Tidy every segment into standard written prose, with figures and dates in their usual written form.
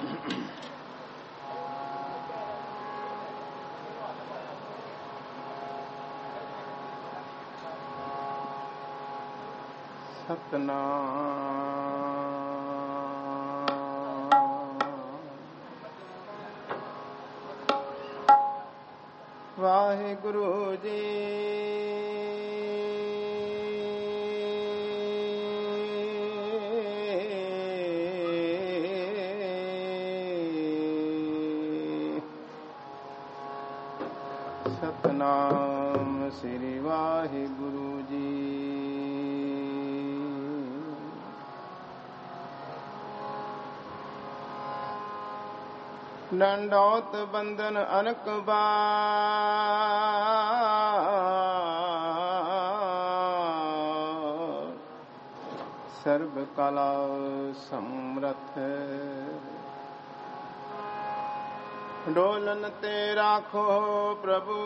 वाहिगुरु जी सतनाम श्री वाहिगुरु जी। दंडौत बंदन अनक बार, सर्व कला समरथ। डोलन ते राखो प्रभु,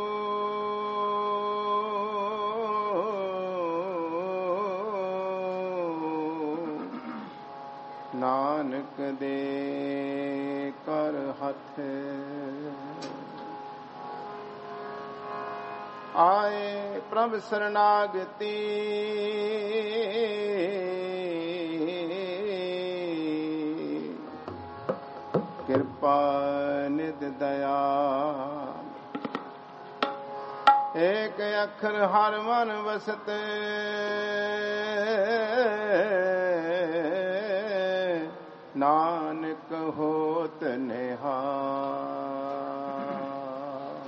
नानक दे कर हथ। आए प्रभु शरणागति, कृपा निध दया। एक अखर हर मन वसत, नानक होत निहाल।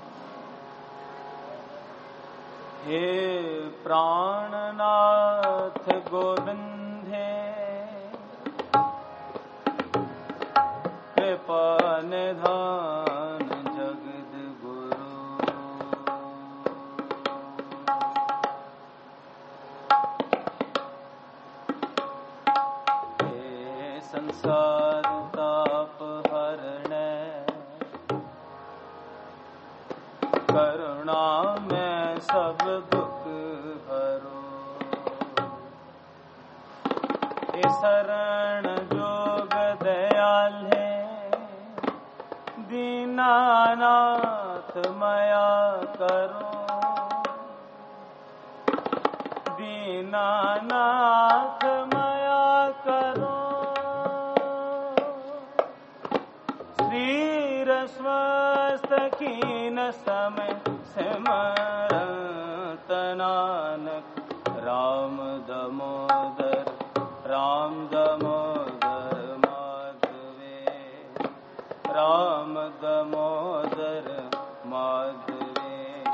हे प्राणनाथ गोविंदे, कृपा निधान जगद गुरु। हे संसार ताप हरणै, करुणा में सब दुख हरो। हे शरण जोग दयाल है, दीनानाथ माया करो। दीनानाथ माया करो। शरीर स्वस्थ कीन समय सिमरत नानक। राम दामोदर राम दामोदर माधवे, राम दामोदर माधवे।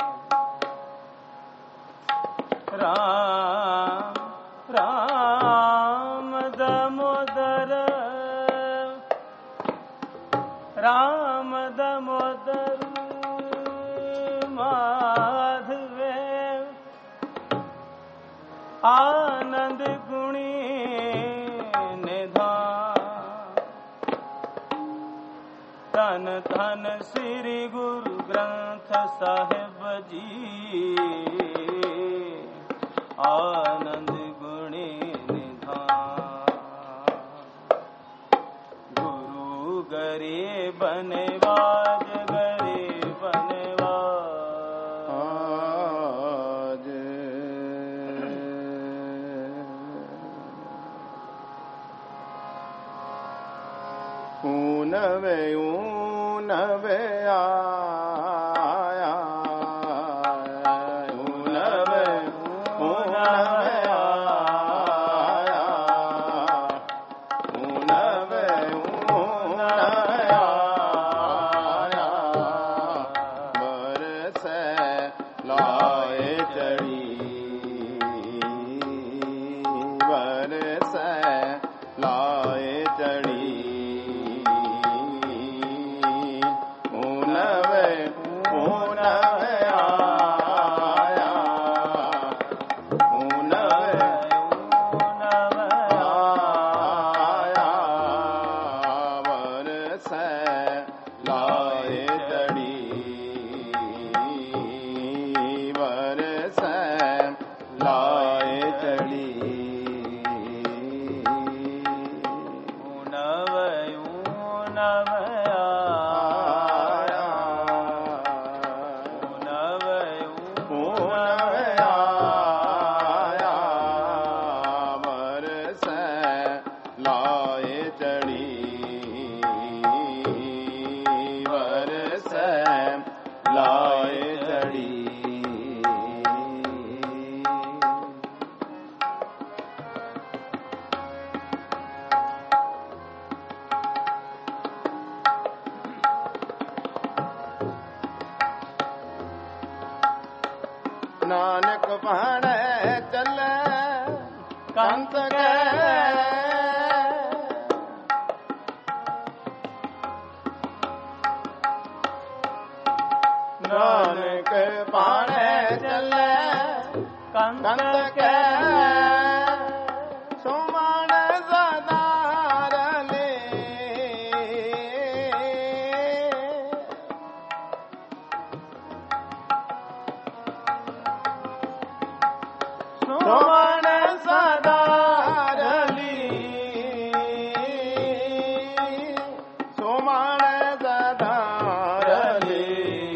राम राम दामोदर राम दामोदर माधवे। आनंद गुणी निधान, धन धन श्री गुरु ग्रंथ साहिब जी। आनंद गुणी निधान, गुरु गरीब नवाज, गरीब नवाज। ऊनवे ऊनवे आया, ऊनवे ऊनवे आया, ऊनवे ऊनवे आया। बरसे लाए चढ़ी, बरसे लाए चढ़ी। ऊनवे ऊनवे आया, ऊनवे ऊनवे आया। बरसे लाए चढ़ी, बरसे लाए चढ़ी। ਭਾਣੇ ਚੱਲੇ ਕੰਤ ਕੈ ਨਾਨਕ ਭਾਣੇ ਚੱਲੇ ਕੰਤ ਕੈ ਸੁਮਨ ਸਦਾ ਰਲੇ ਸੁਮਨ ਸਦਾ ਰਲੀ ਸੁਮਨ ਸਦਾ ਰਲੀ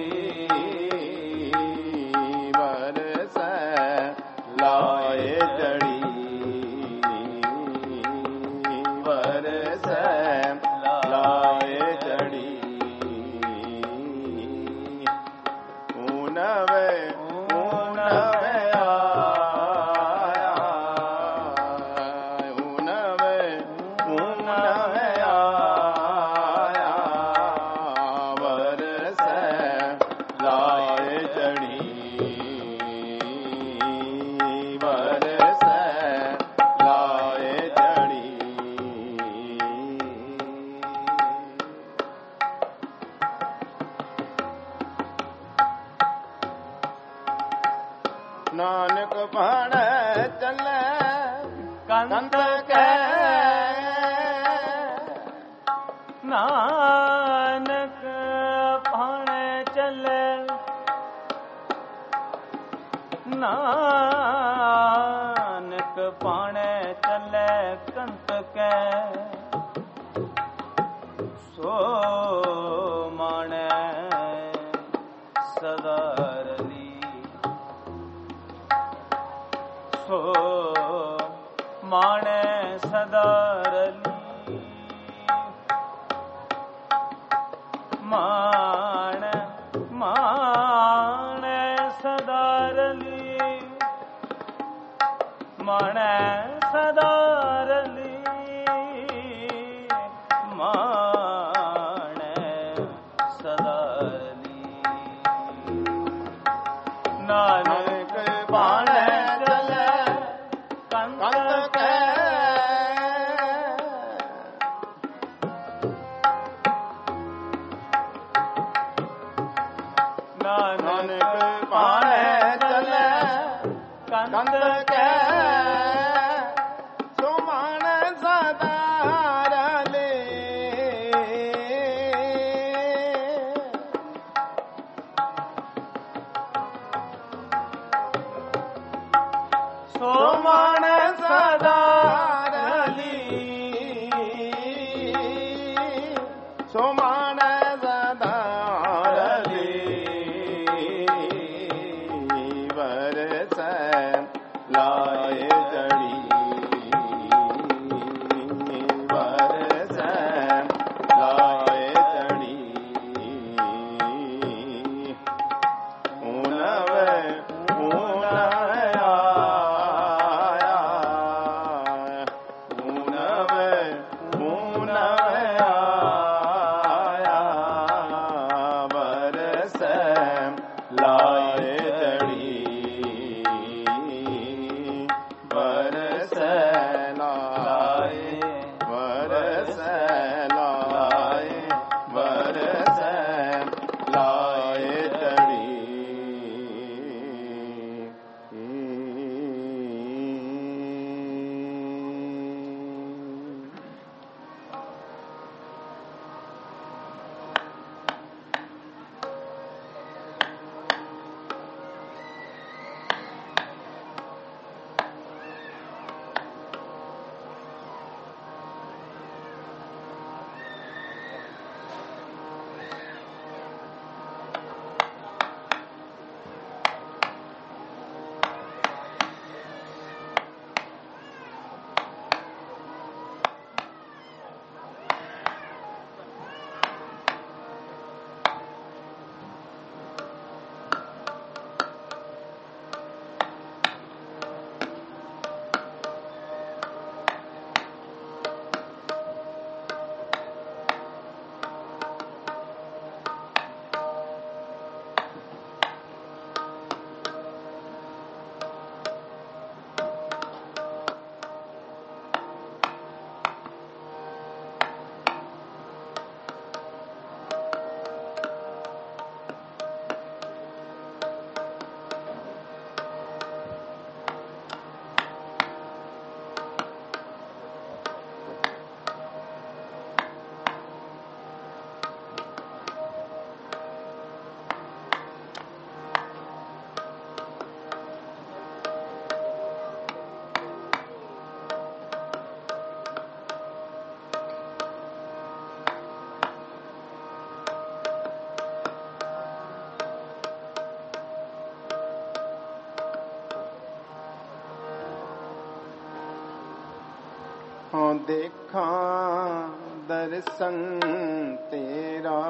ਲਾਏ ਚੜੀ ਵਰਸੈ ਲਾਏ ਚੜੀ ਊਨਵੇ ਆਇਆ ਊਨਵੇ ਆਇਆ ਵਰਸੈ ਲਾਏ ਚੜੀ ਨਾਨਕ ਭਾਣੇ ਚੱਲੇ ਕੰਤ ਕੈ ਨਾਨਕ ਭਾਣੇ ਚੱਲੇ ਨਾਨਕ ਭਾਣੇ ਚੱਲੇ ਕੰਤ ਕੈ ਸੋ ਮਾਣੈ ਸਦਾ ਰਲੀ ਸੋ ਮਾਣੈ ਸਦਾ ਰਲੀ ਮਾਣੈ ਸਦਾ ਰਲੀ ਮਾਣੈ ਸਦਾ ਰਲੀ ਮਾਣੈ ਸਦਾ ਰਲੀ ਨਾਨਕ ਭਾਣੇ ਚੱਲੇ ਕੰਤ ਕੈ ਨਾਨਕ ਭਾਣੇ ਚੱਲੇ ਕੰਤ ਕੈ ਸੁਮਨ ਸਦਾ ਰਲੇ ਸੁਮਨ ਸਦਾ ਰਲੀ ਸੁਮਨ ਸਦਾ ਰਲੀ ਵਰਸੈ ਲਾਏ ਚੜੀ ਹਉ ਦੇਖਾਂ ਦਰਸ਼ਨ ਤੇਰਾ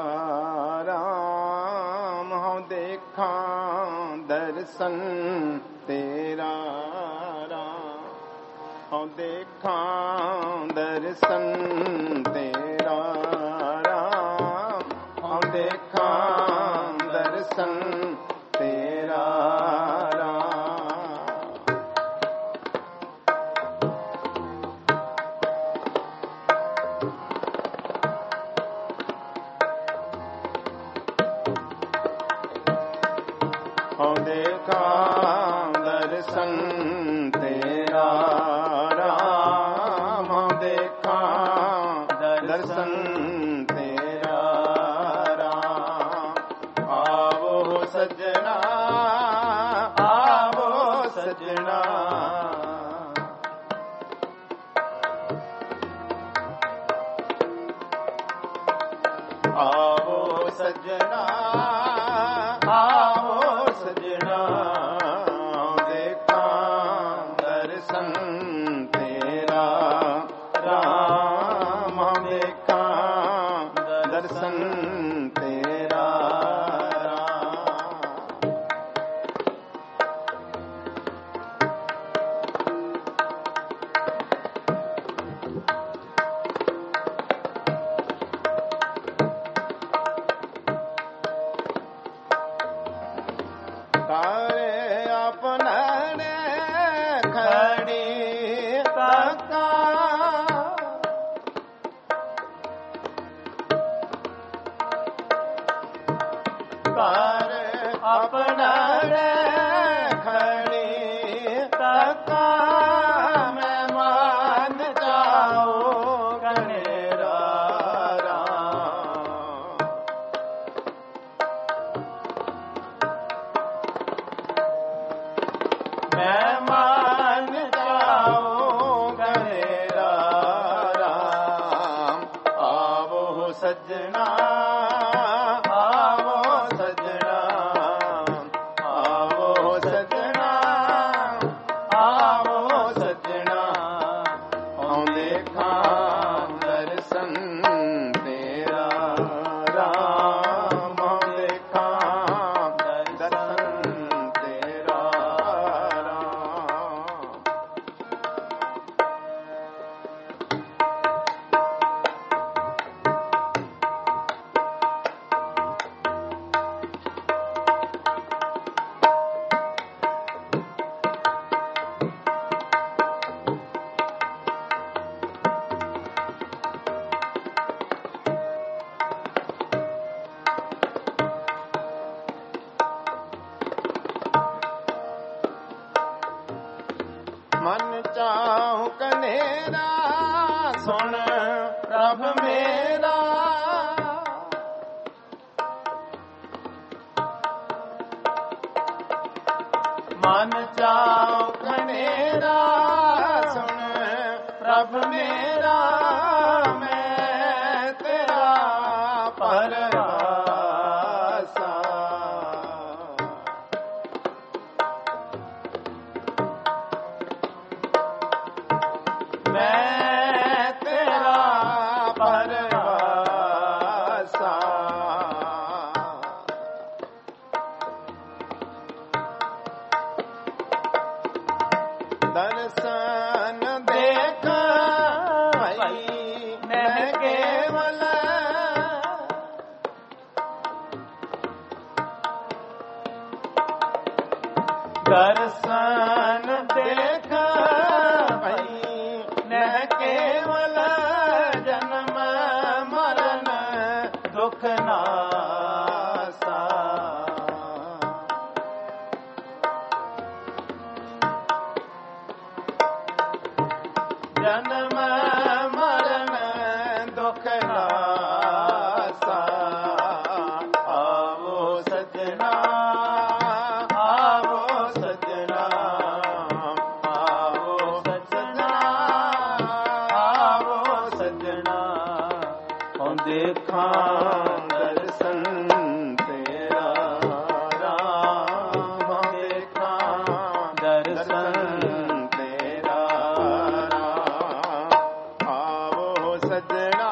ਰਾਮ, ਹਉ ਦੇਖਾਂ ਦਰਸ਼ਨ ਤੇਰਾ ਰਾਮ, ਹਉ ਦੇਖਾਂ ਦਰਸ਼ਨ ਤੇਰਾ ਰਾਮ, ਹਉ ਦੇਖਾਂ ਦਰਸ਼ਨ ਤੇਰਾ ਰਾਮ। ਹਉ ਦੇਖਾਂ ਦਰਸ਼ਨ ਤੇਰਾ ਰਾਮ, ਹਉ ਦੇਖਾਂ ਦਰਸ਼ਨ ਤੇਰਾ ਰਾਮ। ਆਵੋ ਸੱਜਣਾ, ਆਵੋ ਸੱਜਣਾ, ਆਵੋ ਸੱਜਣਾ, ਆਵੋ ਸੱਜਣਾ, ਦੇਖਾਂ ਦਰਸ਼ਨ ਤੇਰਾ ਰਾਮ, ਦੇਖਾਂ ਦਰਸ਼ਨ ਤੇਰਾ ਰਾਮ। ਤਾਰੇ ਆਪਣਾਣੇ ਖੜੀ ਤੱਕਾ, ਤਾਰੇ ਆਪਣਾਣੇ ਖੜੀ ਤੱਕਾ, ਮਹਿਮਾਨ ਜਾਓ ਕਨੇਰਾ ਰਾਮ। ਮਹਿਮਾਨ ਜਾਓ ਕਨੇਰਾ ਰਾਮ। ਆਵੋ ਸੱਜਣਾ, ਆਵੋ ਸੱਜਣਾ, ਆਵੋ ਸੱਜਣਾ, ਆਵੋ ਸੱਜਣਾ, ਹਉ ਦੇਖਾਂ ਦਰਸ਼ਨ ਤੇਰਾ ਰਾਮ, ਹਉ ਦੇਖਾਂ ਦਰਸ਼ਨ ਤੇਰਾ ਰਾਮ। ਮਨ ਚਾਹੁ ਕਨੇਰਾ ਸੁਣ ਪ੍ਰਭ ਮੇਰਾ, ਮਨ ਚਾਹੁ ਕਨੇਰਾ ਸੁਣ ਪ੍ਰਭ ਮੇਰਾ, ਮੈਂ ਤੇਰਾ ਪਰਵਾਸਾ। ਮੈਂ ਤੇਰਾ ਪਰਵਾਸਾ। ਦਰਸ਼ਨ ਦੇਖ ਭਾਈ ਨਹਿ ਕੇਵਲ, ਦਰਸ਼ਨ ਦੇਖ ਭਾਈ ਨਹਿ ਕੇਵਲ, ਜਨਮ ਮਰਨ ਦੁਖ ਨਾਸਾ। ਜਨਮ ਮਰਨ ਦੁਖ ਨਾਸਾ। ਆਵੋ ਸੱਜਣਾ, ਆਵੋ ਸੱਜਣਾ, ਆਵੋ ਸੱਜਣਾ, ਆਵੋ ਸੱਜਣਾ, ਹਉ ਦੇਖਾਂ ਦਰਸ਼ਨ ਤੇਰਾ ਰਾਮ, ਹਉ ਦੇਖਾਂ ਦਰਸ਼ਨ ਤੇਰਾ ਰਾਮ। ਸਜਣਾ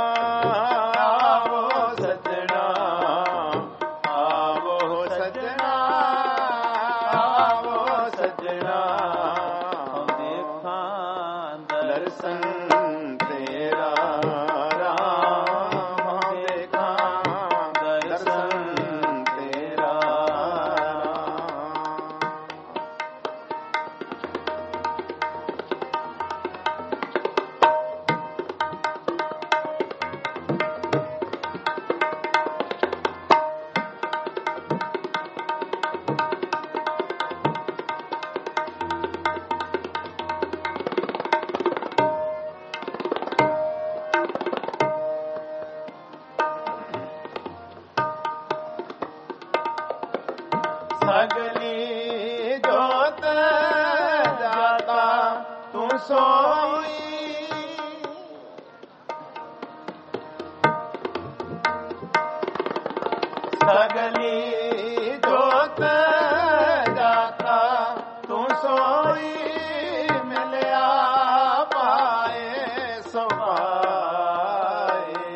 ਆਵੋ ਸਜਣਾ ਆਵੋ ਸਜਣਾ ਆਵੋ ਸਜਣਾ ਦੇਖਾਂ ਦਰਸ਼ਨ ਤੇਰਾ ਰਾਮ ਦੇਖਾਂ ਦਰਸ਼ਨ ਤੇਰਾ ਸਗਲੀ ਜੋਤ ਦਾਤਾ ਤੂੰ ਸੋਈ ਸਗਲੀ ਜੋਤ ਦਾਤਾ ਤੂੰ ਸੋਈ ਮਿਲਿਆ ਪਾਏ ਸੁਭਾਏ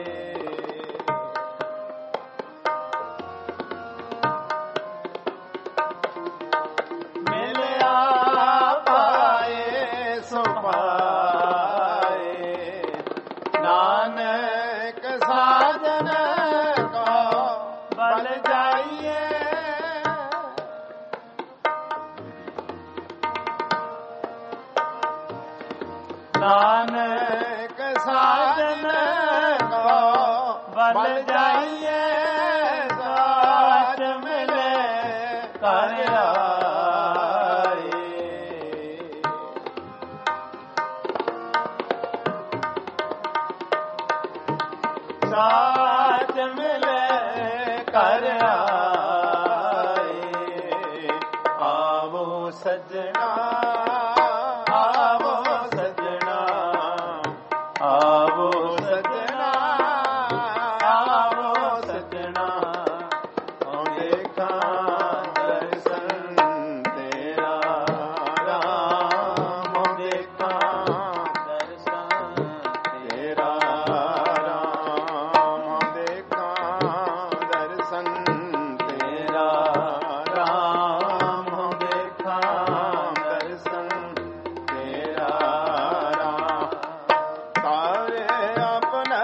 ਮਿਲਿਆ ਪਾਏ ਸੁਭਾਏ ਨਾਨਕ ਸਾਜਨ ਕੋ ਬਲ ਜਾਈਏ ਨਾਨਕ ਸਾਜਨ ਕੋ ਬਲ ਜਾਈਏ ਸਾਚ ਮਿਲੇ ਕਰ ਆਏ ਸਾਚ ਮਿਲੇ ਕਰ ਆਏ ਆਵੋ ਸਜਣਾ ਆਵੋ ਸਜਣਾ ਆਵੋ ਸਜਣਾ ਆਵੋ ਸਜਣਾ ਓ ਦੇਖਾਂ ਦਰਸ਼ਨ ਤੇਰਾ ਰਾਮ ਦੇਖਾਂ ਦਰਸ਼ਨ ਤੇਰਾ ਰਾਮ ਦੇਖਾਂ ਦਰਸ਼ਨ ਤੇਰਾ ਰਾਮ ਦੇਖਾਂ ਦਰਸ਼ਨ ਤੇਰਾ ਰਾਮ ਤਾਰੇ ਆਪਣੇ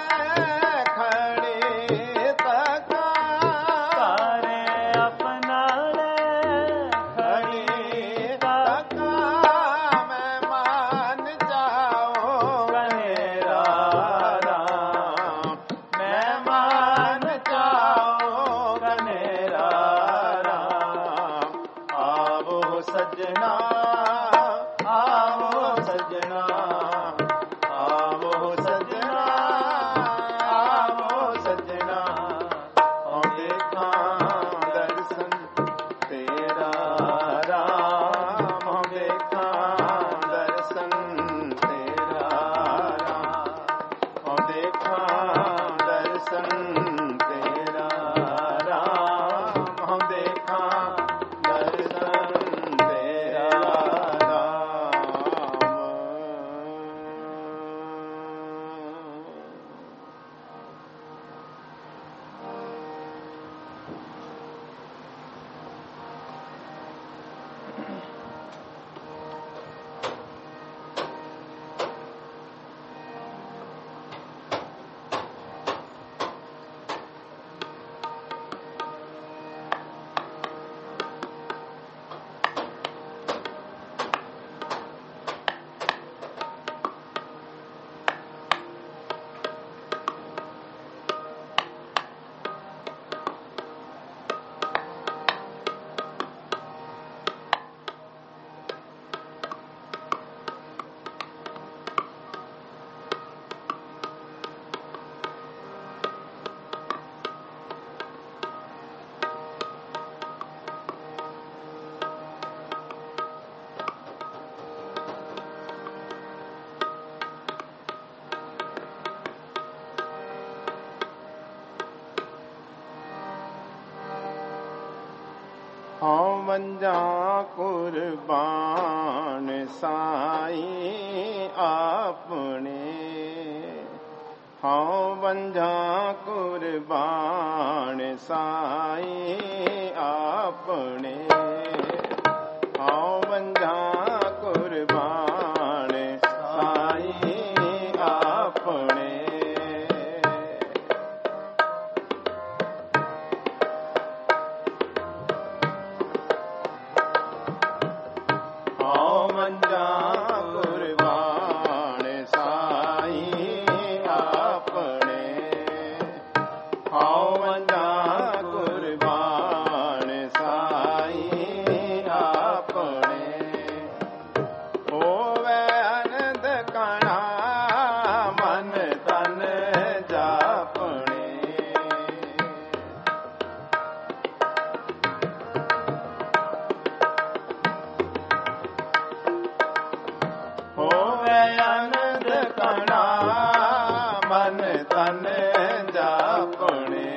ਖੜੀ ਤੱਕਾ ਸਾਰੇ ਆਪਣਾ ਖੜੀ ਤੱਕਾ ਮੈਂ ਮਾਨ ਜਾਓ ਮੇਰਾ ਰਾਮ ਮੈਂ ਮਾਨ ਜਾਓ ਮੇਰਾ ਰਾਮ ਆਵੋ ਸਜਣਾ ਆਵੋ ਸਜਣਾ ਆਵੋ ਸਜਣਾ ਆਵੋ ਸਜਣਾ ਓ ਦੇਖਾਂ ਦਰਸ਼ਨ ਤੇਰਾ ਰਾਮ ਓ ਦੇਖਾਂ ਦਰਸ਼ਨ ਤੇਰਾ ਰਾਮ ਓ ਦੇਖਾਂ ਦਰਸ਼ਨ ਤੇਰਾ ਰਾਮ ਓ ਦੇਖਾਂ ਦਰਸ਼ਨ ਤੇਰਾ ਰਾਮ ਹਉ ਮੰਜਾਂ ਕੁਰਬਾਨ ਸਾਈ ਆਪਣੇ ਹਉ ਵੰਝਾਂ ਕੁਰਬਾਨ ਸਾਈ ਆਪਣੇ, ਹਉ ਵੰਝਾਂ ਕੁਰਬਾਨ ਸਾਈ ਆਪਣੇ। ਹਉ ਵੰਝਾਂ ਕੁਰਬਾਨ ਸਾਈ ਆਪਣੇ, ਹਉ ਵੰਝਾਂ ਕੁਰਬਾਨ ਸਾਈ ਆਪਣੇ। ਹੋਵੇ ਅਨੰਦ ਕਣਾ ਮਨ ਤਨ ਜਾਪਣੇ, ਹੋਵੇ ਅਨੰਦ ਕਣਾ ਮਨ ਤਨ ਜਾਪਣੇ।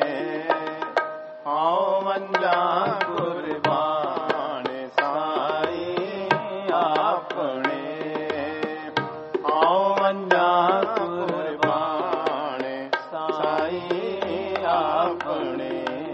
ਹਉ ਵੰਝਾਂ ਕੁਰਬਾਨ ਸਾਈ ਆਪਣੇ, ਹਉ ਵੰਝਾਂ ਕੁਰਬਾਨ ਸਾਈ ਆਪਣੇ।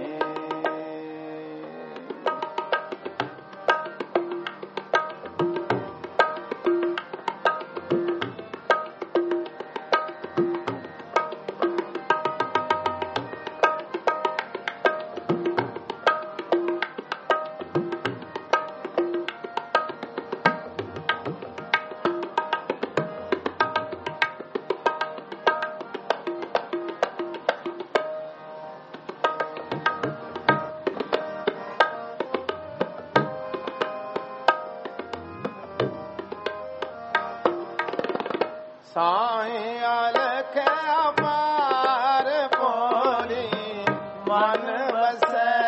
ਸਾਈਂ ਅਲਖ ਅਪਾਰ ਪੋਰੀ ਮਨ ਵਸੈ,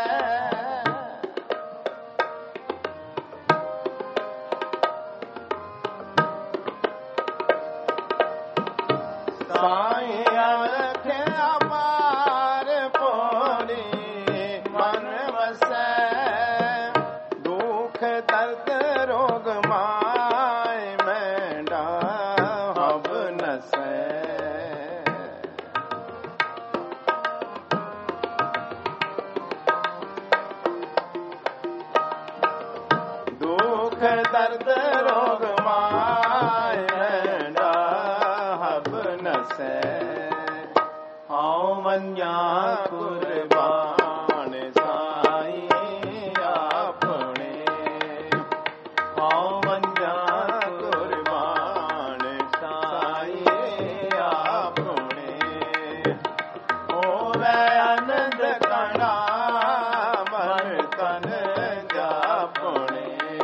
ਸਾਈਂ ਅਲਖ ਅਪਾਰ ਪੋਰੀ ਮਨ ਵਸੈ। ਦੁਖ ਦਰਦ ਰੋਗ ਮਾਇ ਮੈਂਡਾ ਹਬ ਨਸੈ, ਦੁਖ ਦਰਦ ਰੋਗ ਮਾਇ ਮੈਂਡਾ ਹਬ ਨਸੈ। ਹਉ ਵੰਝਾਂ ਕੁਰਬਾਨ ਸਾਈ ਆਪਣੇ, ਹਉ ਵੰਝਾਂ ਕੁਰਬਾਨ ਸਾਈ ਆਪਣੇ। ਹੋਵੇ ਅਨੰਦ ਕਣਾ ਮਨ ਤਨ ਜਾਪਣੇ,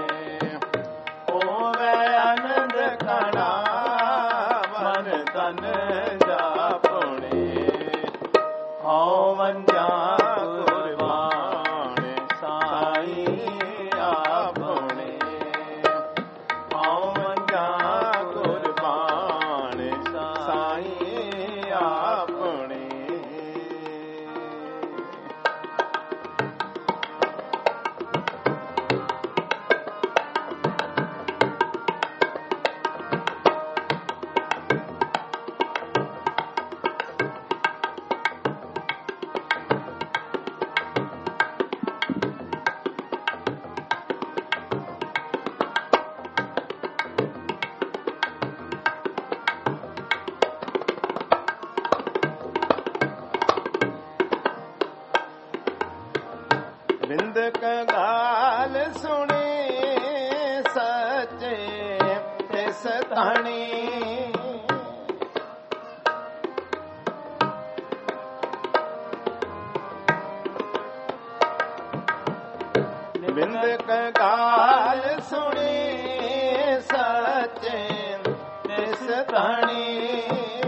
ਹੋਵੇ ਅਨੰਦ ਕਣਾ ਮਨ ਤਨ ਜਾਪਣੇ। ਹਉ ਵੰਝਾਂ ਕੁਰਬਾਨ ਸਾਈ ਆਪਣੇ, ਹਉ ਵੰਝਾਂ ਕੁਰਬਾਨ ਸਾਈ ਆਪਣੇ। ਬਿੰਦਕ ਗਾਲ ਸੁਣੀ ਸੱਚੇ ਤਿਸ ਧਣੀ, ਬਿੰਦਕ ਗਾਲ ਸੁਣੀ ਸੱਚੇ ਤਿਸ ਧਣੀ।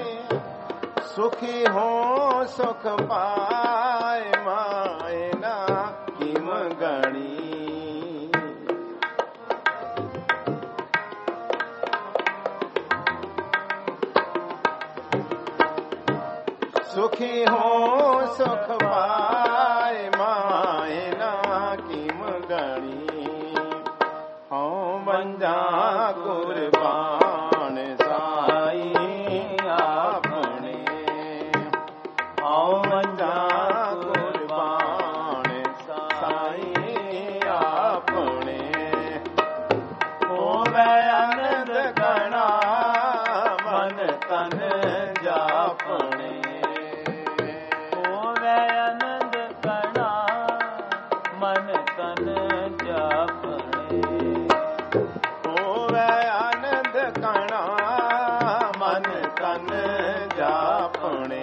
ਸੁਖੀ ਹੋ ਸੁਖ ਪਾਏ ਮਾਏ ਨਾ ਕਿਮ ਗਣੀ, ਸੁਖੀ ਹੋ ਸੁਖ ਪਾਏ ਮਾਏ ਨਾ ਕਿਮ ਗਣੀ। ਹਉ ਵੰਝਾਂ ਕੁਰਬਾਨ ਸਾਈ ਆਪਣੇ, ਆਪਣੇ ਹੋਵੇ ਆਨੰਦ ਕਣਾ ਮਨ ਤਨ ਜਾਪਣੇ ਹੋਵੇ ਆਨੰਦ ਕਣਾ ਮਨ ਤਨ ਜਾਪਣੇ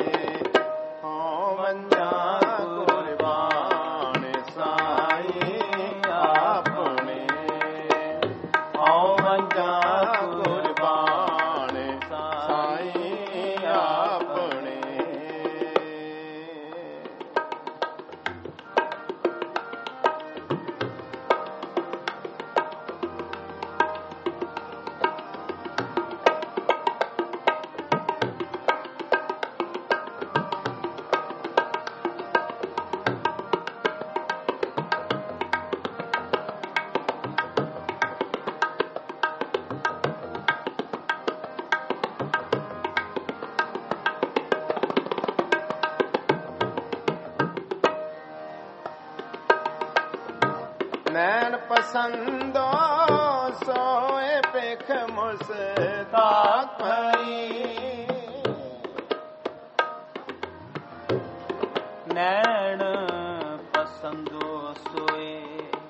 ਨੈਣ ਪਸੰਦੋ ਸੋਏ ਪੇਖ ਮੁਸਤਾਕ ਭਈ ਨੈਣ ਪਸੰਦੋ ਸੋਏ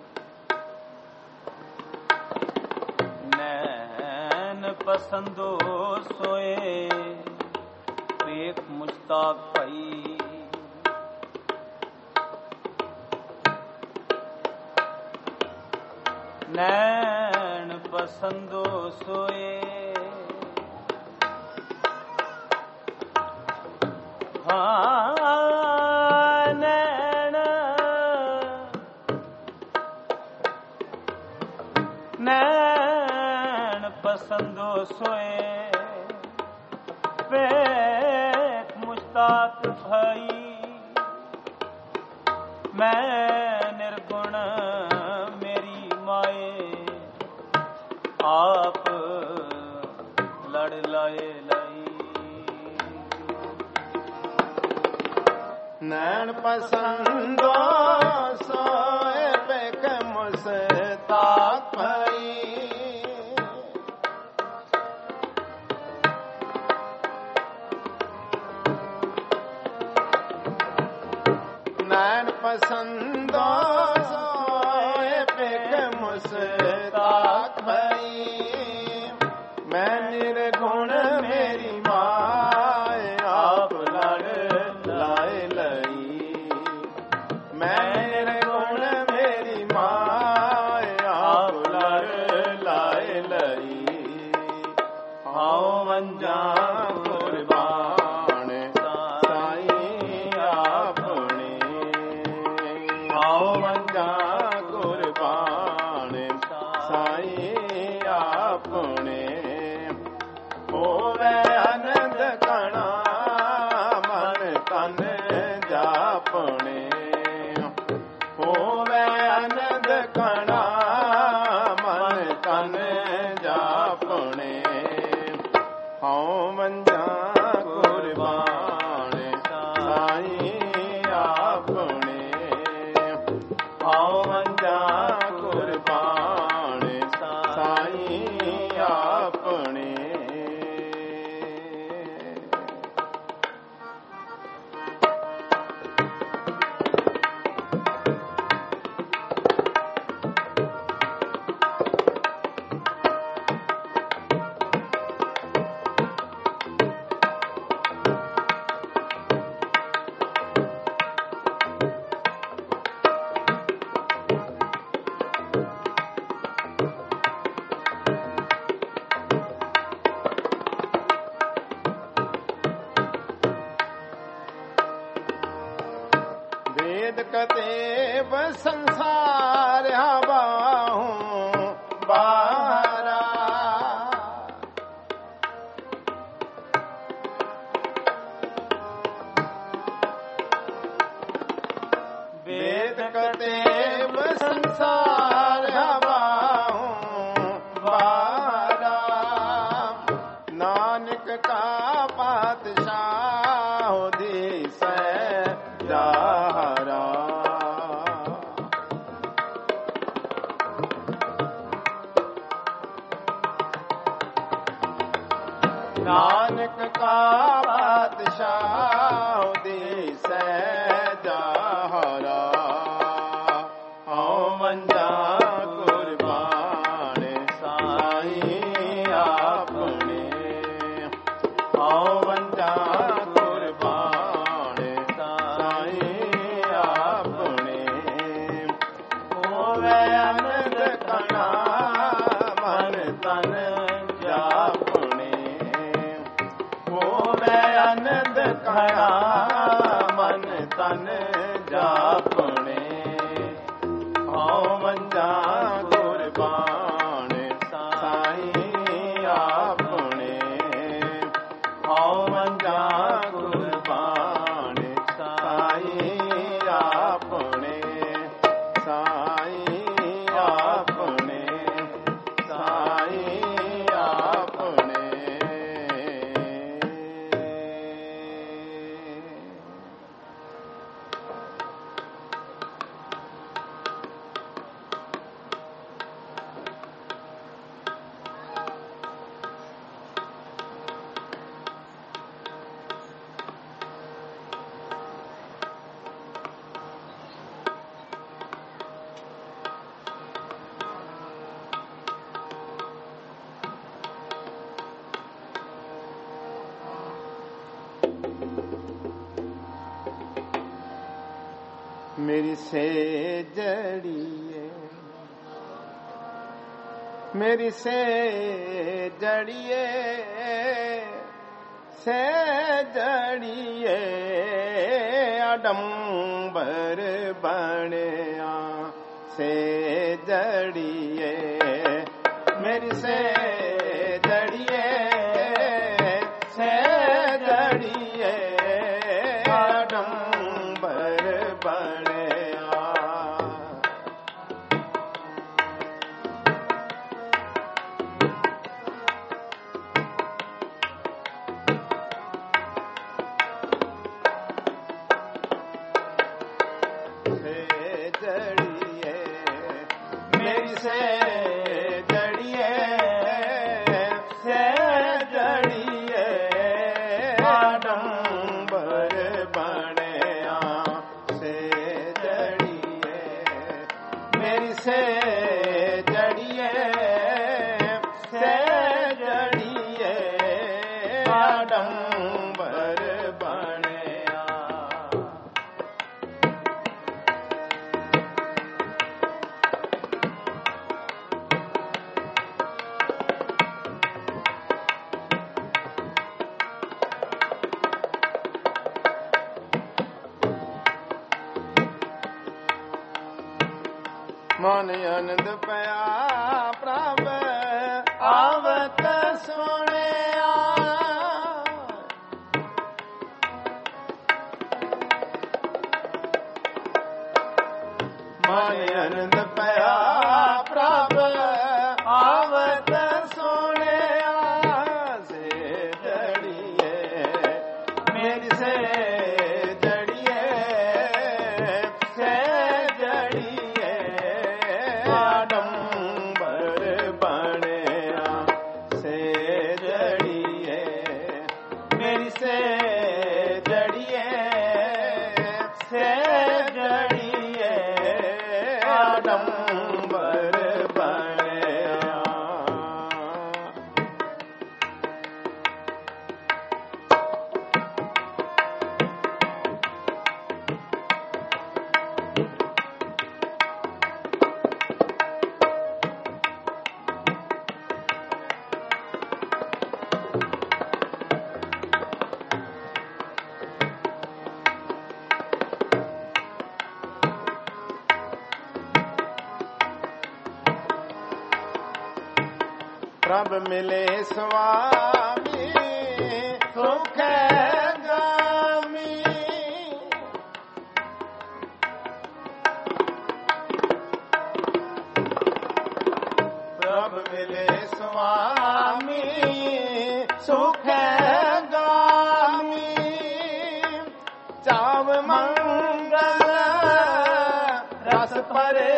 ਨੈਣ ਪਸੰਦੋ ਸੋਏ ਪੇਖ ਮੁਸਤਾਕ ਭਈ ਨੈਣ ਪਸੰਦੋ ਸੋਏ ਨੈਣ ਪਸੰਦੋ ਸੋਏ ਵੇਖ ਮੁਸ਼ਤਾਕ ਭਈ ਮੈਂ ਨਿਰਗੁਣ ਮੇਰੀ ਮਾਏ ਆਪ ਲੜ ਲਾਏ ਲਈ ਨੈਣ ਪਸੰਦੋ ਸੋਏ ਪੇਖ ਮੁਸਤਾਕ ਭਈ ਨੈਣ ਪਸੰਦੋ ਸੋਏ ਪੇਖ ਮੁਸਤਾਕ ਭਈ ਮੈਂ ਨਿਰਗੁਣ ਮੇਰੀ ਮਾਏ ਆਪ ਲੜ ਲਾਏ ਲਈ ਮੈਂ ਨਿਰਗੁਣ ਮੇਰੀ ਮਾਏ ਆਪ ਲੜ ਲਾਏ ਲਈ ਆਓ ਮੰਜਾਂ ਕੁਰਬਾਨ ਸਾਈਂ ਆਪਣੇ ਆਓ ਮੰਜਾਂ ਕੁਰਬਾਨ ਸਾਈਂ ਆਪਣੇ ਹੋਵੇ ਆਨੰਦ ਕਣਾ ਮਨ ਤਨ ਜਾਪਣੇ ਹੋਵੇ ਆਨੰਦ ਕਣਾ ਮਨ ਤਨ ਜਾਪਣੇ ਹਉ ਮੰਜਾਂ ਕੁਰਬਾਨ ਸਾਈਂ ਆਪਣੇ ਹਉ ਮੰਜਾਂ ਕੁਰਬਾਨ ਸਾਈਂ ਆਪਣੇ ਵੇਦ ਕਤੇਬ ਸੰਸਾਰਿਆ ਬਾਹੂੰ ਬਾਰਾ ਵੇਦ ਕਤੇਬ ਸੰਸਾਰਿਆ ਬਾਹੂੰ ਬਾਰਾ ਨਾਨਕ ਕਾ ਪਾਤਸ਼ਾਹ ਦੀ ਸੈ ਜਾਹਰਾ ਨਾਨਕ ਕਾ ਪਾਤਸ਼ਾਹ ਦੀਸੈ ਜਾਹਰਾ ਹਉ ਮੰਜਾ ਕੁਰਬਾਨ ਸਾਈਂ ਆਪਣੇ ਹਉ ਮੰਜਾ ਕੁਰਬਾਨ ਸਾਈਂ ਆਪਣੇ ਹੋਵੇ ਅਨੰਦ ਕਣਾ ਮਨ ਤਨ ਜਾਪਣੇ ਹੋਵੇ ਅਨੰਦ ਕਣਾ ਮਨ ਤਨ ਜਾਪਣੇ ਹਉ ਮੰਜਾ ਕੁਰਬਾਨ ਸਾਈਂ ਆਪਣੇ ਹਉ ਮੰਜਾ ਕੁਰਬਾਨ ਸਾਈਂ ਆਪਣੇ ਸਾਈਂ ਆਪਣੇ ਸਾਈਂ ਆਪਣੇ ਮੇਰੀ ਸੇਜੜੀਏ ਮੇਰੀ ਸੇਜੜੀਏ ਸੇਜੜੀਏ ਅਡੰਬਰ ਬਣਿਆ ਸੇਜੜੀਏ ਮੇਰੀ ਸੇਜੜੀਏ ਸੇਜੜੀਏ ਅਡੰਬਰ ਬਣਿਆ ਸੇਜੜੀਏ ਮੇਰੀ ਸੇਜੜੀਏ ਸੇਜੜੀਏ ਅਡੰਬਰ ਬਣਿਆ ਸੇਜੜੀਏ ਮੇਰੀ ਸੇਜੜੀਏ ਸੇਜੜੀਏ ਅਡੰਬਰ ਬਣਿਆ ਮਨ ਆਨੰਦ ਪਿਆ ਪ੍ਰਭ ਆਵਤ ਸੁਣਿਆ ਮਨ ਆਨੰਦ ਪਿਆ ਪ੍ਰਭ ਆਵਤ ਸੁਣਿਆ ਸੇਜੜੀਏ ਮੇਰੀ ਸੇਜੜੀਏ ਸੇਜੜੀਏ ਅਡੰਬਰ ਬਣਿਆ ਸੇਜੜੀਏ ਮੇਰੀ ਸੇਜੜੀਏ ਸੇਜੜੀਏ ਅਡੰਬਰ ਬਣਿਆ ਪ੍ਰਭ ਮਿਲੇ ਸੁਆਮੀ ਸੁਖ ਗਾਮੀ ਪ੍ਰਭ ਮਿਲੇ ਸੁਆਮੀ ਸੁਖ ਗਾਮੀ ਚਾਵ ਮੰਗਲ ਰਸ ਭਰੇ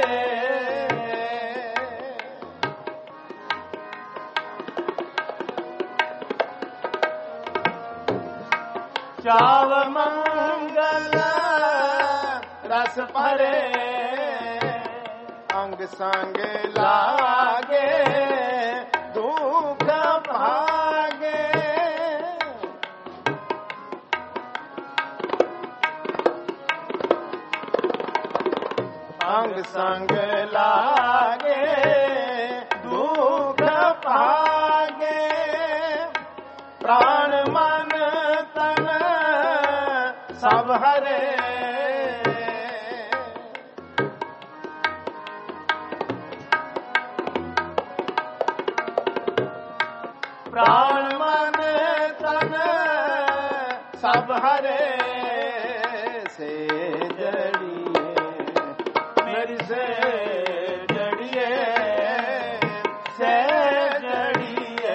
ਚਾਵ ਮੰਗਲ ਰਸ ਭਰੇ ਅੰਗ ਸੰਗ ਲਾਗੇ ਦੁਖ ਭਾਗੇ ਅੰਗ ਸੰਗ ਲਾਗੇ ਦੁਖ ਭਾਗੇ ਪ੍ਰਾਣ ਮਨ ਤਨ ਸਭ ਹਰੇ ਪ੍ਰਾਣ ਮਨ ਤਨ ਸਭ ਹਰੇ ਸੇ ਜੜੀਏ ਮੇਰੀ ਸੇ ਜੜੀਏ ਸੇ ਜੜੀਏ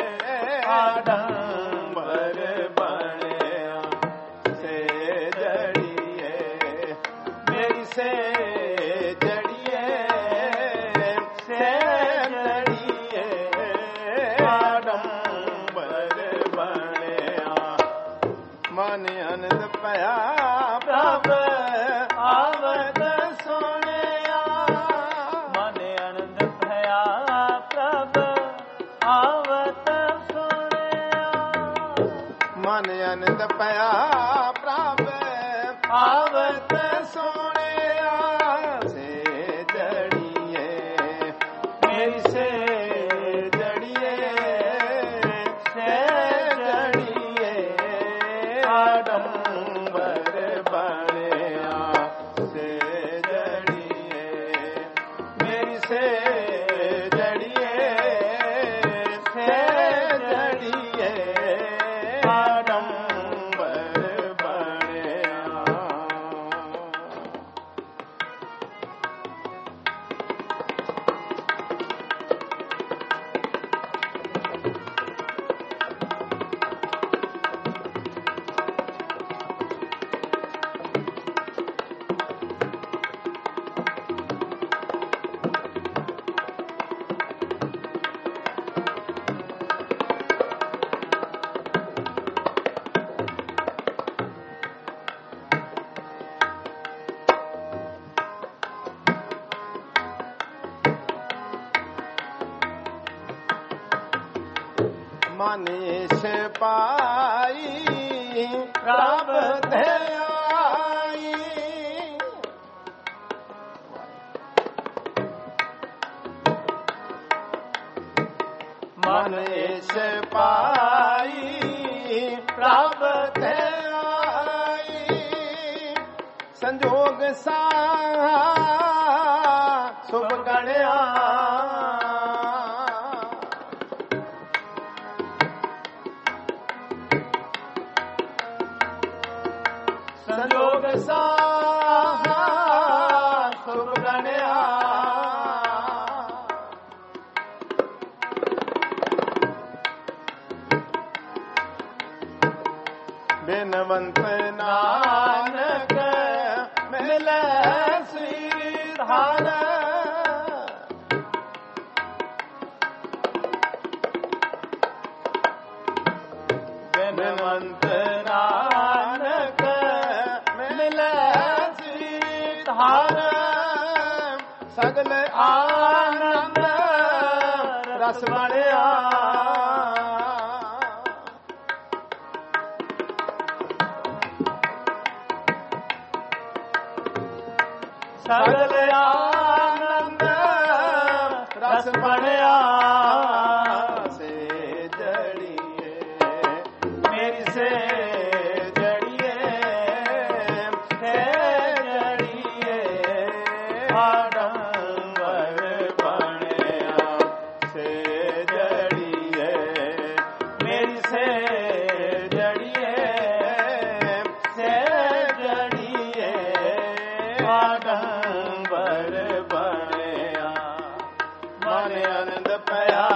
ਆਡੰਬਰ ਬਣਿਆ ਸੇ ਜੜੀਏ ਮੇਰੀ ਸੇ ਜੜੀਏ ਸੇ ਜੜੀਏ ਮਨ ਅਨੰਦ ਪਿਆ ਪ੍ਰਭ ਆਵਤ ਸੁਣਿਆ ਮਨ ਅਨੰਦ ਪਿਆ ਪ੍ਰਭ ਆਵਤ ਸੁਣਿਆ ਮਨ ਅਨੰਦ ਪਿਆ ਪ੍ਰਭ ਆਵਤ ਸੁਣਿਆ ਸੇ ਜੜੀਏ ਮੇਰੀ ਸੇ ਜੜੀਏ ਸੇ ਜੜੀਏ ਆਡੰਬਰ ਬਣਿਆ ਸੇ ਜੜੀਏ ਮੇਰੀ ਸੇ ਜੜੀਏ ਸੇ ਜੜੀਏ ਆਡੰਬਰ ਬਣਿਆ ਮਨੀਸ਼ ਪਾਈ ਪ੍ਰਭ ਧਿਆਈ ਮਨੀਸ਼ ਪਾਈ ਪ੍ਰਭ ਧਿਆਈ ਸੰਜੋਗ ਸਾ ਸੁਭ ਗਣਿਆ ਸੰਜੋਗ ਸਾਹਾ ਸੁਭ ਗਣਿਆ ਬਿਨਵੰਤ ਨਾਨਕ ਮਿਲੈ ਸ੍ਰੀ ਧਾਰ ਬਿਨਵੰਤ ਨਾਨਕ ਹਰ ਸਗਲ ਆਨੰਦ ਰਸ ਬਣਿਆ ਸਗਲ ਆਨੰਦ ਰਸ ਬਣਿਆ ਸੇ ਜੜੀਏ ਮੇਰੀ ਸੇ ਜੜੀਏ ਸੇ ਜੜੀਏ ਆਡੰਬਰ ਬਣਿਆ ਸੇ ਜੜੀਏ ਮੇਰੀ ਸੇ ਜੜੀਏ ਸੇ ਜੜੀਏ ਆਡੰਬਰ ਬਣਿਆ ਮਨ ਅਨੰਦ ਪਿਆ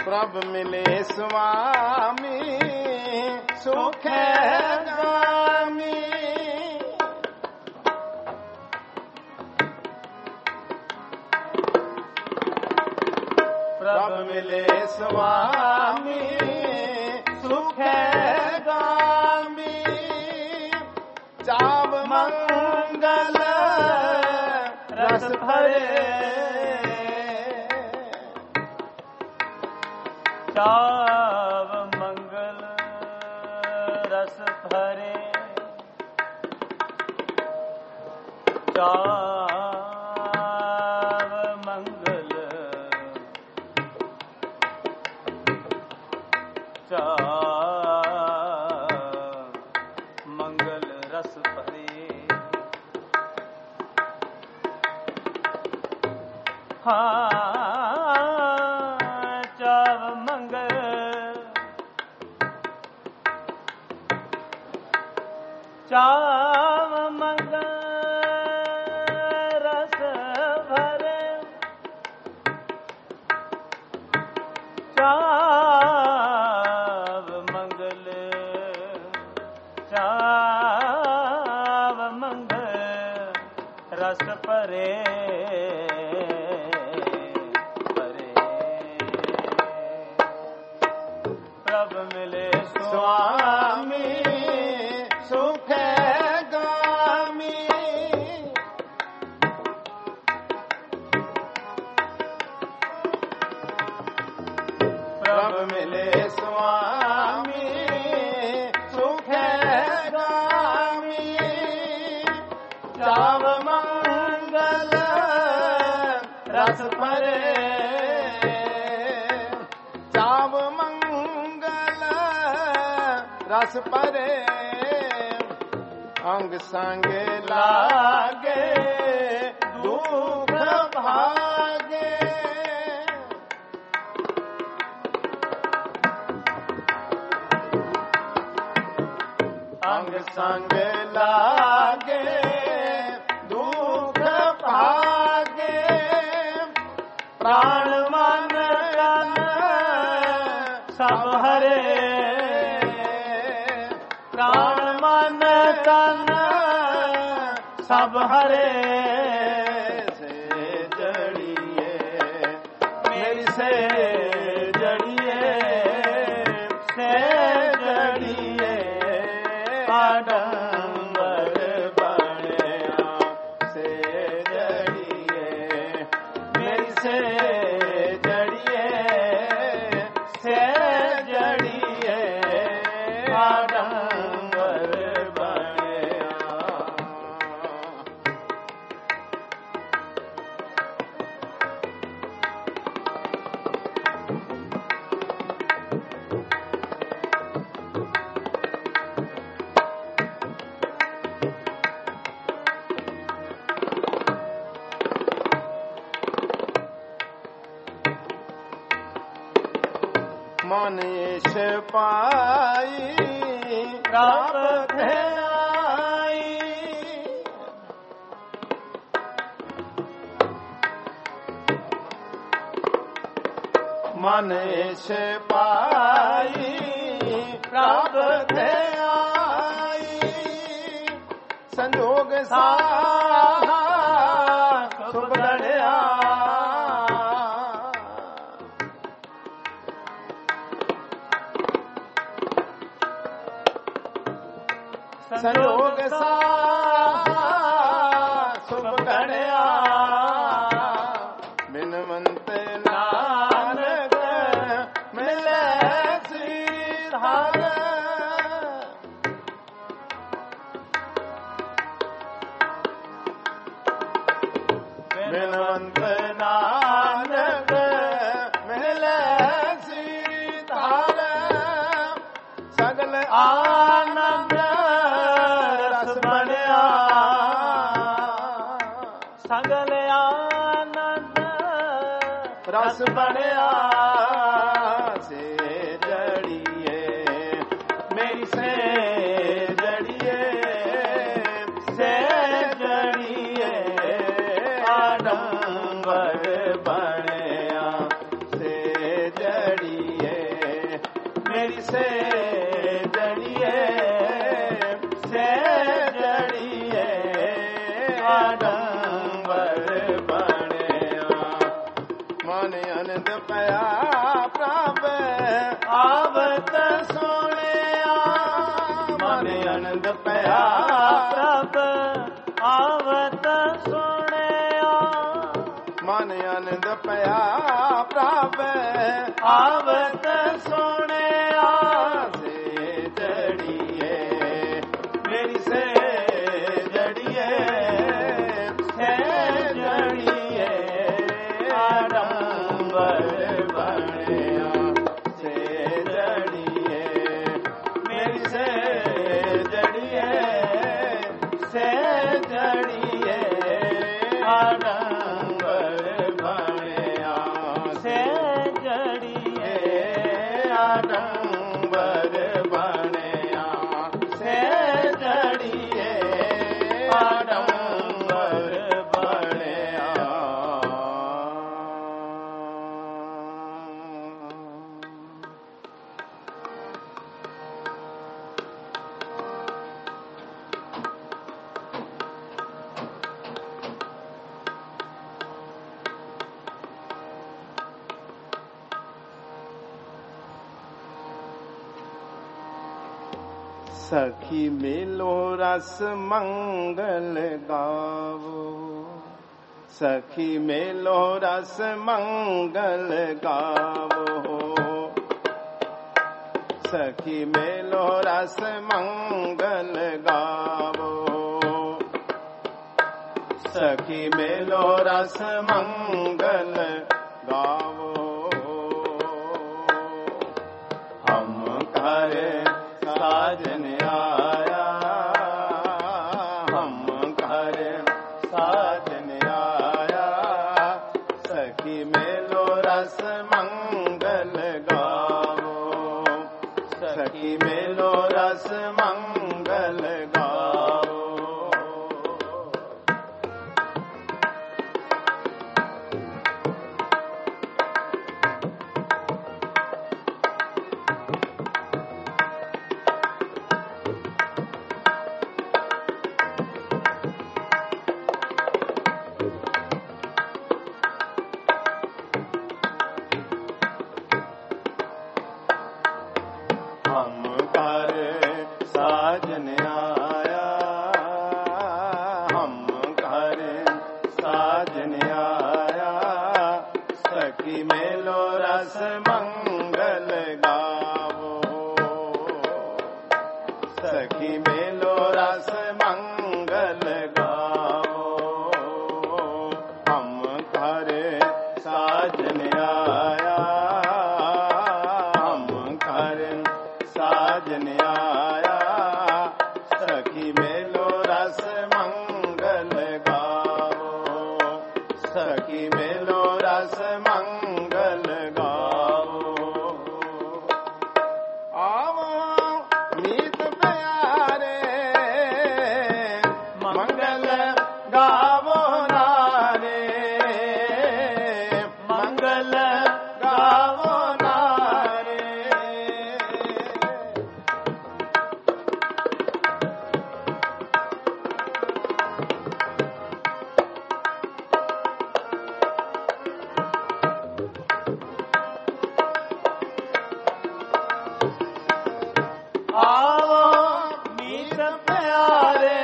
ਪ੍ਰਭ ਮਿਲੇ ਸੁਆਮੀ ਸੁਖੈ ਗਾਮੀ। ਪ੍ਰਭ ਮਿਲੇ ਸੁਆਮੀ ਸੁਖੈ ਗਾਮੀ। ਚਾਵ ਮੰਗਲ ਰਸ ਭਰੇ ਚਾਵ ਮੰਗਲ ਰਸ ਭਰੇ। ਚਾਵ ਮੰਗਲ ਮੰਗਲ ਰਸ ਭਰੇ। ਹਾਂ ਚਾਵ ਮੰਗਲ ਚਾਵ ਮੰਗਲ ਰਸ ਭਰੇ। ਚਾਵ ਮੰਗਲ ਚਾਵ ਮੰਗਲ ਰਸ ਭਰੇ। ਪ੍ਰਭ ਮਿਲੇ ਸੁਆਮੀ ਸੁਖੈ ਗਾਮੀ। ਪ੍ਰਭ ਮਿਲੇ ਸੁਆਮੀ ਸੁਖੈ ਗਾਮੀ। ਚਾਵ ਮੰਗਲ ਰਸ ਭਰੇ। ਚਾਵ ਮੰਗਲ ਰਸ ਭਰੇ। ਅੰਗ ਸੰਗ ਲਾਗੇ ਦੁਖ ਭਾਗੇ। ਅੰਗ ਸੰਗ ਲਾਗੇ ਦੁਖ ਭਾਗੇ। ਪ੍ਰਾਣ ਮਨ ਤਨ ਸਭ ਹਰੇ। ਪ੍ਰਾਣ ਮਨ ਤਨ ਸਭ ਹਰੇ। ਸੇ ਜੜੀਏ ਮੇਰੀ ਸੇ ਜੜੀਏ ਸੇ ਜੜੀਏ ਆਡੰਬਰ ਬਣਿਆ। ਸੇ ਜੜੀਏ ਮੇਰੀ ਸੇ ਜੜੀਏ ਸੇ ਜੜੀਏ ਆਡੰਬਰ ਬਣਿਆ। ਮਨ ਈਸ਼ ਪਾਈ ਪ੍ਰਾਪਤ ਆਈ। ਮਨ ਈਸ਼ ਪਾਈ ਪ੍ਰਾਪਤ ਆਈ। ਸੰਜੋਗ ਸਾਹਾ ਸੁਭ ਲੜਿਆ। ਸੰਜੋਗ ਸਾਹਾ ਸੁਭ ਲੜਿਆ। ਬਿਨਵੰਤ ਨਾਨਕ ਮਿਲੇ ਸਿਧਾਰ। ਬਿਨਵੰਤ ਨਾਨਕ ਮਿਲੇ ਸਿਧਾਰ। ਸਗਲ ਆਨੰਦ ਰਸ ਬਣਿਆ। ਸਗਲ ਆਨੰਦ ਰਸ ਬਣਿਆ। ਸੇ ਜੜੀਏ ਮੇਰੀ ਸੇ ਜੜੀਏ ਸੇ ਜੜੀਏ ਆਡੰਬਰ ਬਣਿਆ। ਸੇ ਜੜੀਏ पया प्रभ आवत सोहणिया मन आनंद पया प्रभ आवत सोहणिया मन आनंद पया प्रभ आवत सोहणिया से जड़िए मेरी से जड़िए से जड़िए आडंबर बनिया से जड़िए मेरी से जड़िए से जड़िए आडंबर बनिया से जड़िए आडंबर बनिया से जड़िए आडंबर बनिया सखी मेलो रस मंगल गावो सखी मेलो रस मंगल गावो सखी मेलो रस मंगल गावो सखी मेलो रस मंगल गावो हम करे साजन आया हम घर साजन आया सखी मेलो रस मंगल गावो सखी मेलो रस मंगल गावो हम घर साजन आया हम घर साजन आया सखी मेलो रस मंगल गावो सखी मेलो रस मंगल गावो हम घर साजन आया हम घर साजन आया सखी मेलो रस मंगल गावो सखी मेलो रस मंगल गावो आवो मीत प्यारे मंगल गावो नारे मंगल गावो नारे आवो मीत प्यारे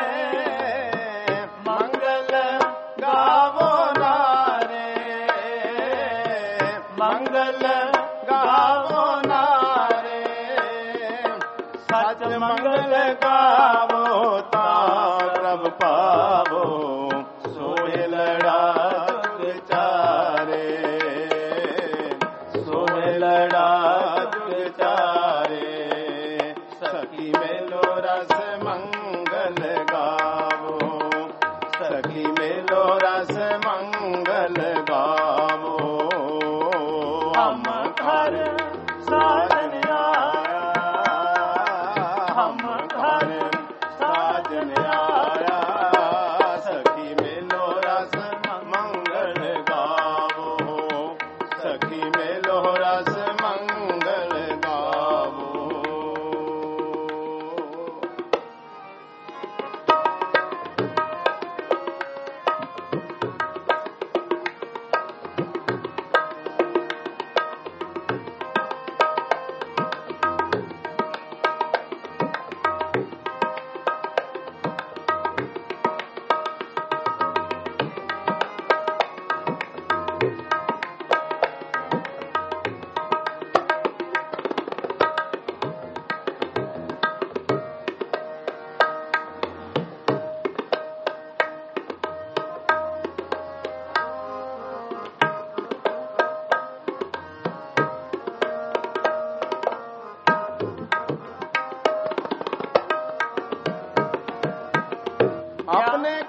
मंगल गावो नारे मंगल गावो नारे सच मंगल गावो ता प्रभ पावो सोहे लड़ा जुग चारे सोहे लड़ा जुग चारे सखी मेलो रस मंगल गावो सखी मेलो रस मंगल गावो हम घर साजन आया हम घर साजन आया सखी मेलो रस मंगल गावो सखी मेलो रस मंगल गावो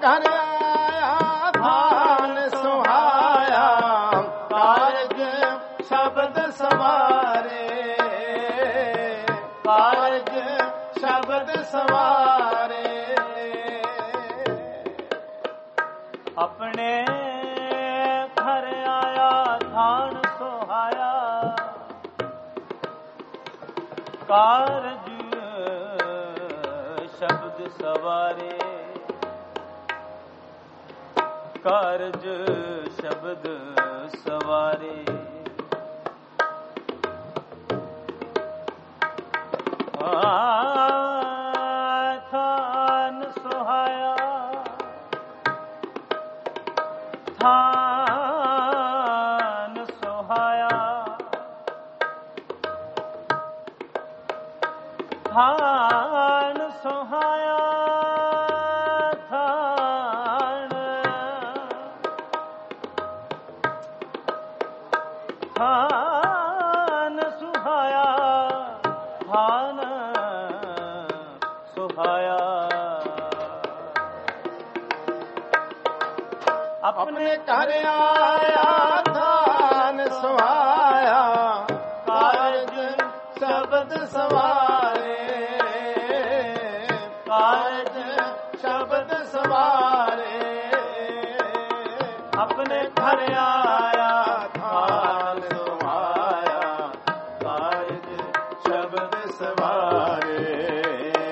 ਘਰ ਆਇਆ ਧਾਨ ਸੁਹਾਇਆ, ਕਾਰਜ ਸ਼ਬਦ ਸਵਾਰੇ, ਕਾਰਜ ਸ਼ਬਦ ਸਵਾਰੇ। ਆਪਣੇ ਘਰ ਆਇਆ ਧਾਨ ਸੁਹਾਇਆ, ਕਾਰਜ ਸ਼ਬਦ ਸਵਾਰੇ, ਕਾਰਜ ਸ਼ਬਦ ਸਵਾਰੇ। ਥਾਨ ਸੁਹਾਇਆ, ਥਾਨ ਸੁਹਾਇਆ, ਥਾਨ ਸੁਹਾਇਆ, ਥਾਨ, ਥਾਨ ਸੁਹਾਇਆ, ਥਾਨ ਸੁਹਾਇਆ। ਆਪਣੇ ਘਰ ਆਇਆ ਧਾਨ ਸੁਹਾਇਆ, ਕਾਰਜ ਸ਼ਬਦ ਸਵਾਰੇ, ਕਾਰਜ ਸ਼ਬਦ ਸਵਾਰੇ। ਆਪਣੇ ਘਰ ਆਇਆ ਧਾਨ ਸੁਹਾਇਆ, ਕਾਰਜ ਸ਼ਬਦ ਸਵਾਰੇ,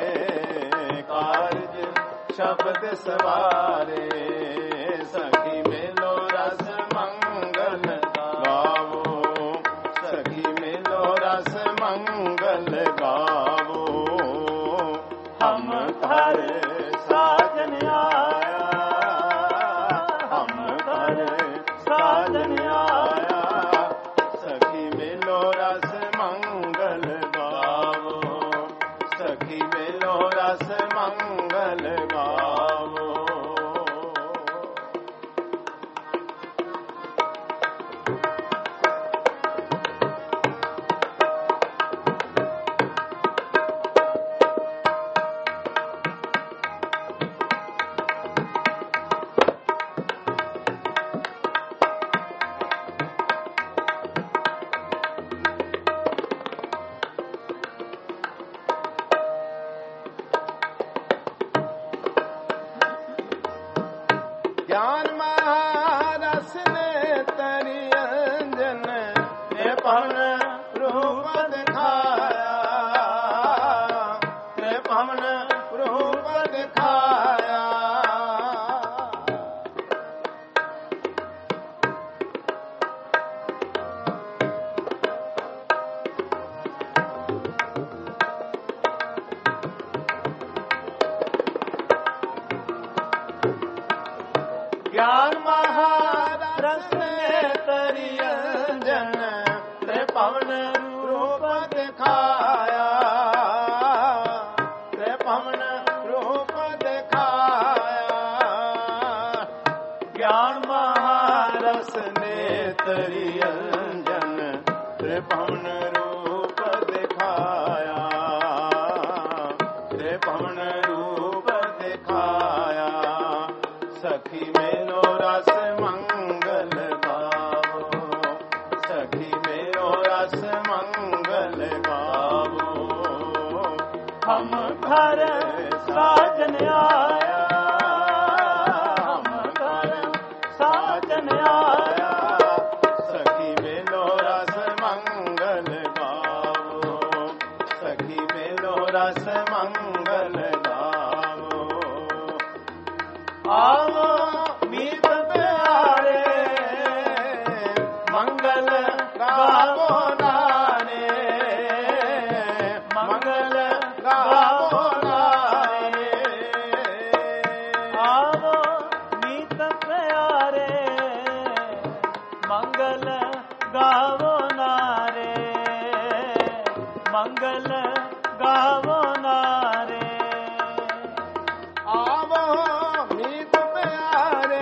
ਕਾਰਜ ਸ਼ਬਦ ਸਵਾਰੇ। ਸਖੀ ਮੇਲੋ ਰਸ ਮੰਗਲ ਗਾਵੋ, ਸਖੀ ਮੇਲੋ ਰਸ ਮੰਗਲ ਗਾਵੋ। ਹਮ ਘਰ ਸਾਜਨ ਆਇਆ, ਹਮ ਘਰ ਸਾਜਨ ਆਇਆ, ਸਖੀ ਮੇਲੋ ਰਸ ਮੰਗਲ ਗਾਵੋ, ਸਖੀ ਮੇਲੋ ਰਸ ਮੰਗਲ ਗਾਵੋ। ਗਿਆਨ ਮਹਾਰਸ ਨੇ ਤਰੀ ਅੰਜਨ, ਤੇ ਪਵਨ ਰੂਪ ਦਿਖਾਇਆ, ਤੇ ਪਵਨ ਰੂਪ ਦਿਖਾਇਆ। ਗਿਆਨ ਮਹਾਰਸ ਨੇ ਤਰੀ ਅੰਜਨ, ਤੇ ਪਵਨ ਰੂਪ ਦਿਖਾਇਆ, ਤੇ ਪਵਨ ਰੂਪ ਦਿਖਾਇਆ। ਗਿਆਨ ਮਹਾਰਸ ਨੇ ਤਰੀ ਅੰਜਨ, ਤੇ ਪਵਨ ਰੂਪ ਦਿਖਾਇਆ, ਤੇ ਪਵਨ ਰੂਪ ਦਿਖਾਇਆ। ਸਖੀ ਮੇਲੋ ਰਸ ਮੰਗਲ ਗਾਵੋ, ਸਖੀ ਮੇਲੋ ਰਸ ਮੰਗਲ ਗਾਵੋ। ਹਮ ਘਰ ਸਾਜਨ ਆਇਆ, ਹਮ ਘਰ ਸਾਜਨ ਆਇਆ, ਸਖੀ ਮੇਲੋ ਰਸ ਮੰਗਲ ਗਾਵੋ, ਸਖੀ ਮੇਲੋ ਰਸ ਮੰਗਲ ਗਾਵੋ। ਆਵੋ ਮੀਤ ਪਿਆਰੇ, ਮੰਗਲ ਗਾਵੋ ਨਾਰੇ, ਮੰਗਲ ਗਾਵੋ ਨਾਰੇ। ਆਵੋ ਮੀਤ ਪਿਆਰੇ, ਮੰਗਲ ਗਾਵੋ ਨਾਰੇ, ਮੰਗਲ ਗਾਵੋ ਨਾਰੇ। ਆਵੋ ਮੀਤ ਪਿਆਰੇ,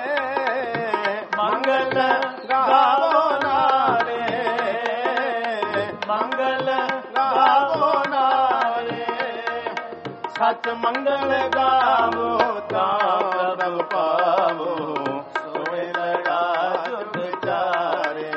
ਮੰਗਲ ਗਾਵੋ ਨਾਰੇ, ਮੰਗਲ ਗਾਵੋ ਨਾਰੇ। सच मंगल गावो ता प्रभ पावो सोए लड़ा जुग चारे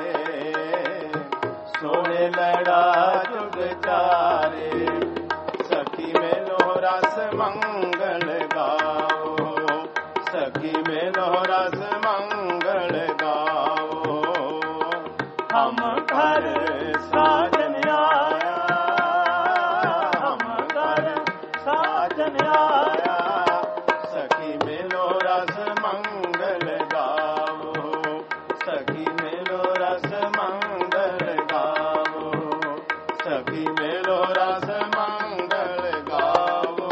सोए लड़ा जुग चारे सखी मेलो रस मंगल गावो सखी मेलो रस मंगल गावो हम घर साजन आया हम घर साजन आया सखी मेलो रस मंगल गावो सखी मेलो रस मंगल गावो सखी मेलो रस मंगल गावो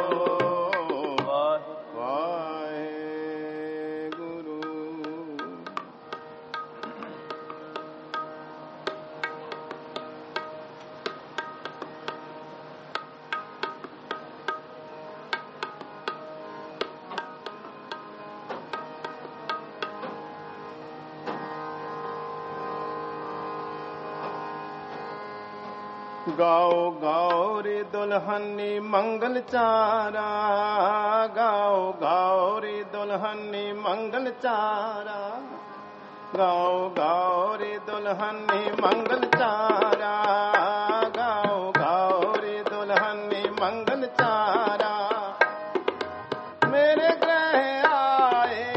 वाहे गुरु गाओ गाओ रे दुल्हनी मंगल चारा गाओ गाओ रे दुल्हनी मंगल चारा गाओ गाओ रे दुल्हनी मंगल चारा गाओ गाओ रे दुल्हनी मंगल चारा मेरे ग्रह आए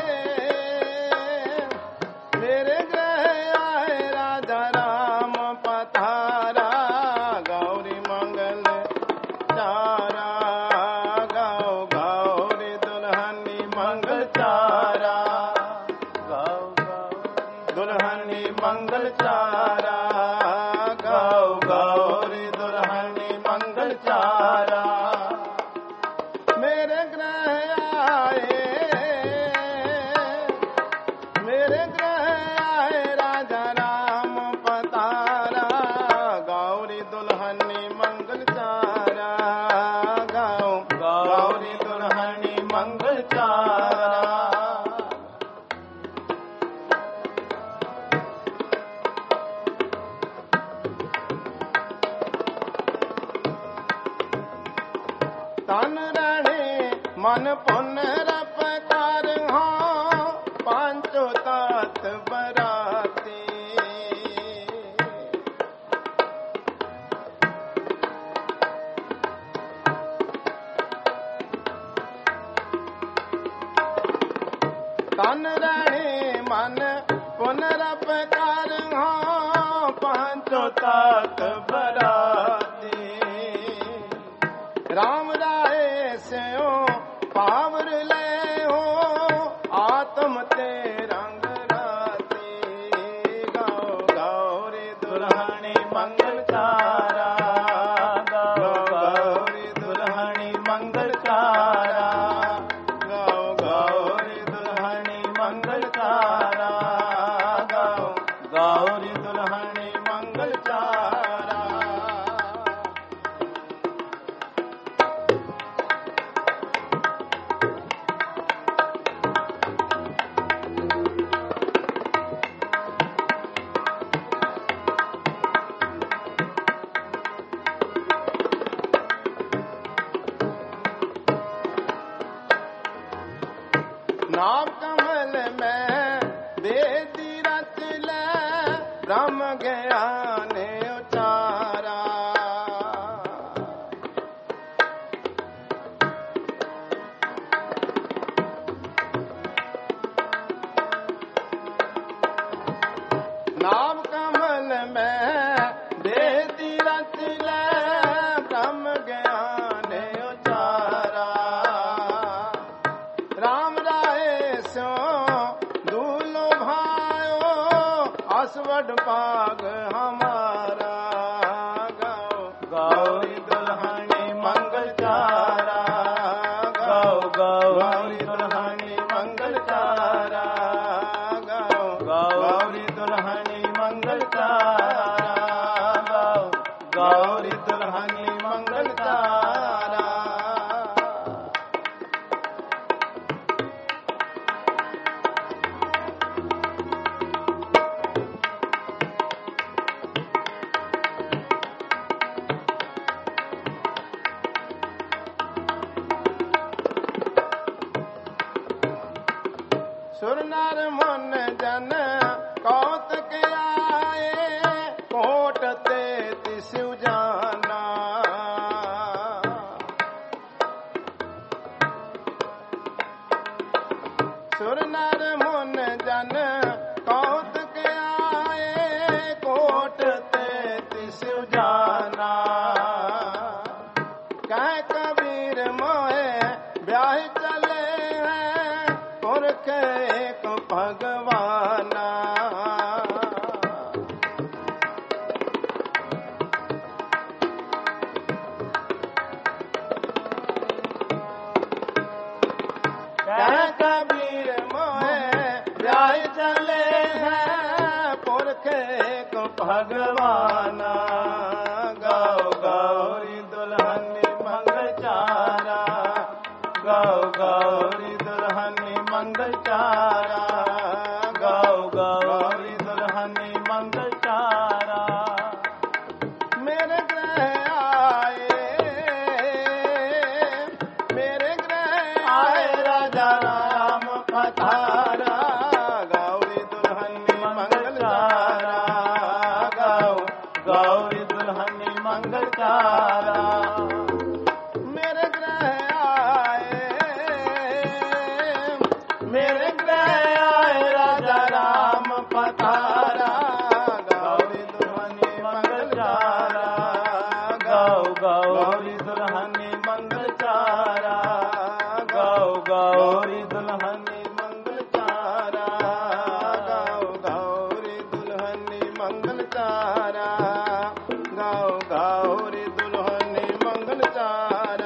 मेरे ग्रह आए राजा राम पधारा गौरी मंगल चारा गाओ गाओ रे दुल्हनी मंगल चारा गाओ गाओ दुल्हनी मंगल चारा गाओ गाओ रे दुल्हनी मंगल चारा मेरे ग्रह आए मेरे ग्रह आए राजा राम पधारा गौरी दुल्हनी मंगल चारा गाओ गौरी दुल्हनी मंगल चारा तन रणे मन पुन रपकार हाँ पांचो तात बराती तन रणे मन पुन रपकार हाँ पांचो तात बराती राम राय से पावर ले हो आत्म ते रंग राती गाओ गाओ रे दुल्हनी मंगल चारा गाओ गाओ रे दुल्हनी मंगल चारा गाओ गाओ रे दुल्हनी मंगल चारा गाओ गाओ रे दुल्हनी मंगल चारा नाम कमल में वेदी रच ले ब्रह्म ज्ञान उचारा नाम कमल में वेदी रच ले ब्रह्म ज्ञान उचारा राम राय सो दूलो भायो असवड पाग हमारा गाओ गाओ रे दुल्हनी मंगल चारा गाओ गाओ रे दुल्हनी मंगल चारा गाओ गाओ रे दुल्हनी मंगल चारा नर मुन जन कौतक आए कोट ते शिव जाना सुर नर मुन जन कौतक आए कोट ते शिव जाना कह कबीर मोहे ब्याह चले हैं पुरख एक भगवाना कह कबीर मोहे ब्याह चले हैं पुरख एक भगवाना गाओ गौरी दुल्हनी मंगल चारा गाओ गौरी दुल्हनी मंगल चारा गाओ गौरी दुल्हनी मंगल चारा मेरे ग्रह आए राजा राम पधारा गौरी दुल्हनी मंगल चारा गाओ गौरी दुल्हनी मंगल चारा मेरे ग्रह आए राजा राम पधारा गौरी दुल्हनी मंगल चारा गाओ गौरी दुल्हनी मंगल चारा गाओ गौरी दुल्हनी मंगल चारा गाओ गौरी दुल्हनी मंगल चारा गाओ गौरी दुल्हनी मंगल चारा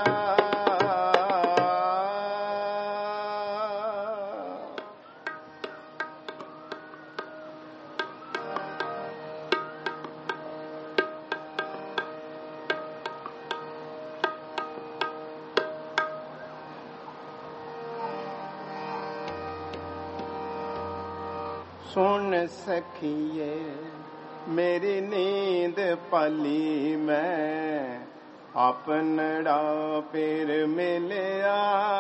सुन सखिए मेरी नींद पली मैं अपनड़ा फिर मिलया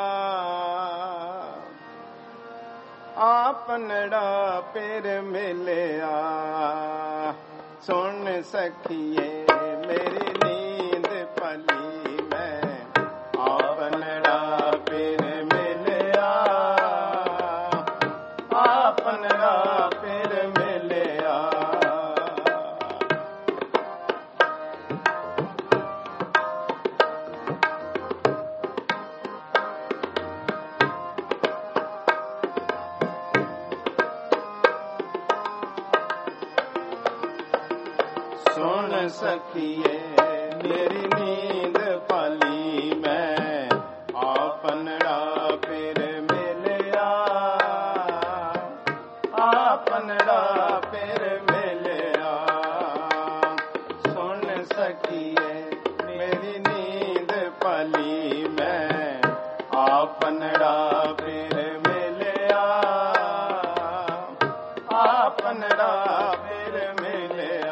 अपनड़ा फिर मिलया सुन सखिए मेरी नींद पली मैं अपनड़ा फिर मिलया अपनड़ा फिर मिलया सुन सखिए मेरी नींद पली मैं अपनड़ा फिर मिलया अपनड़ा फिर मिलया सुन सखिए मेरी नींद पली मैं अपनड़ा फिर मिलया अपनड़ा फिर मिलया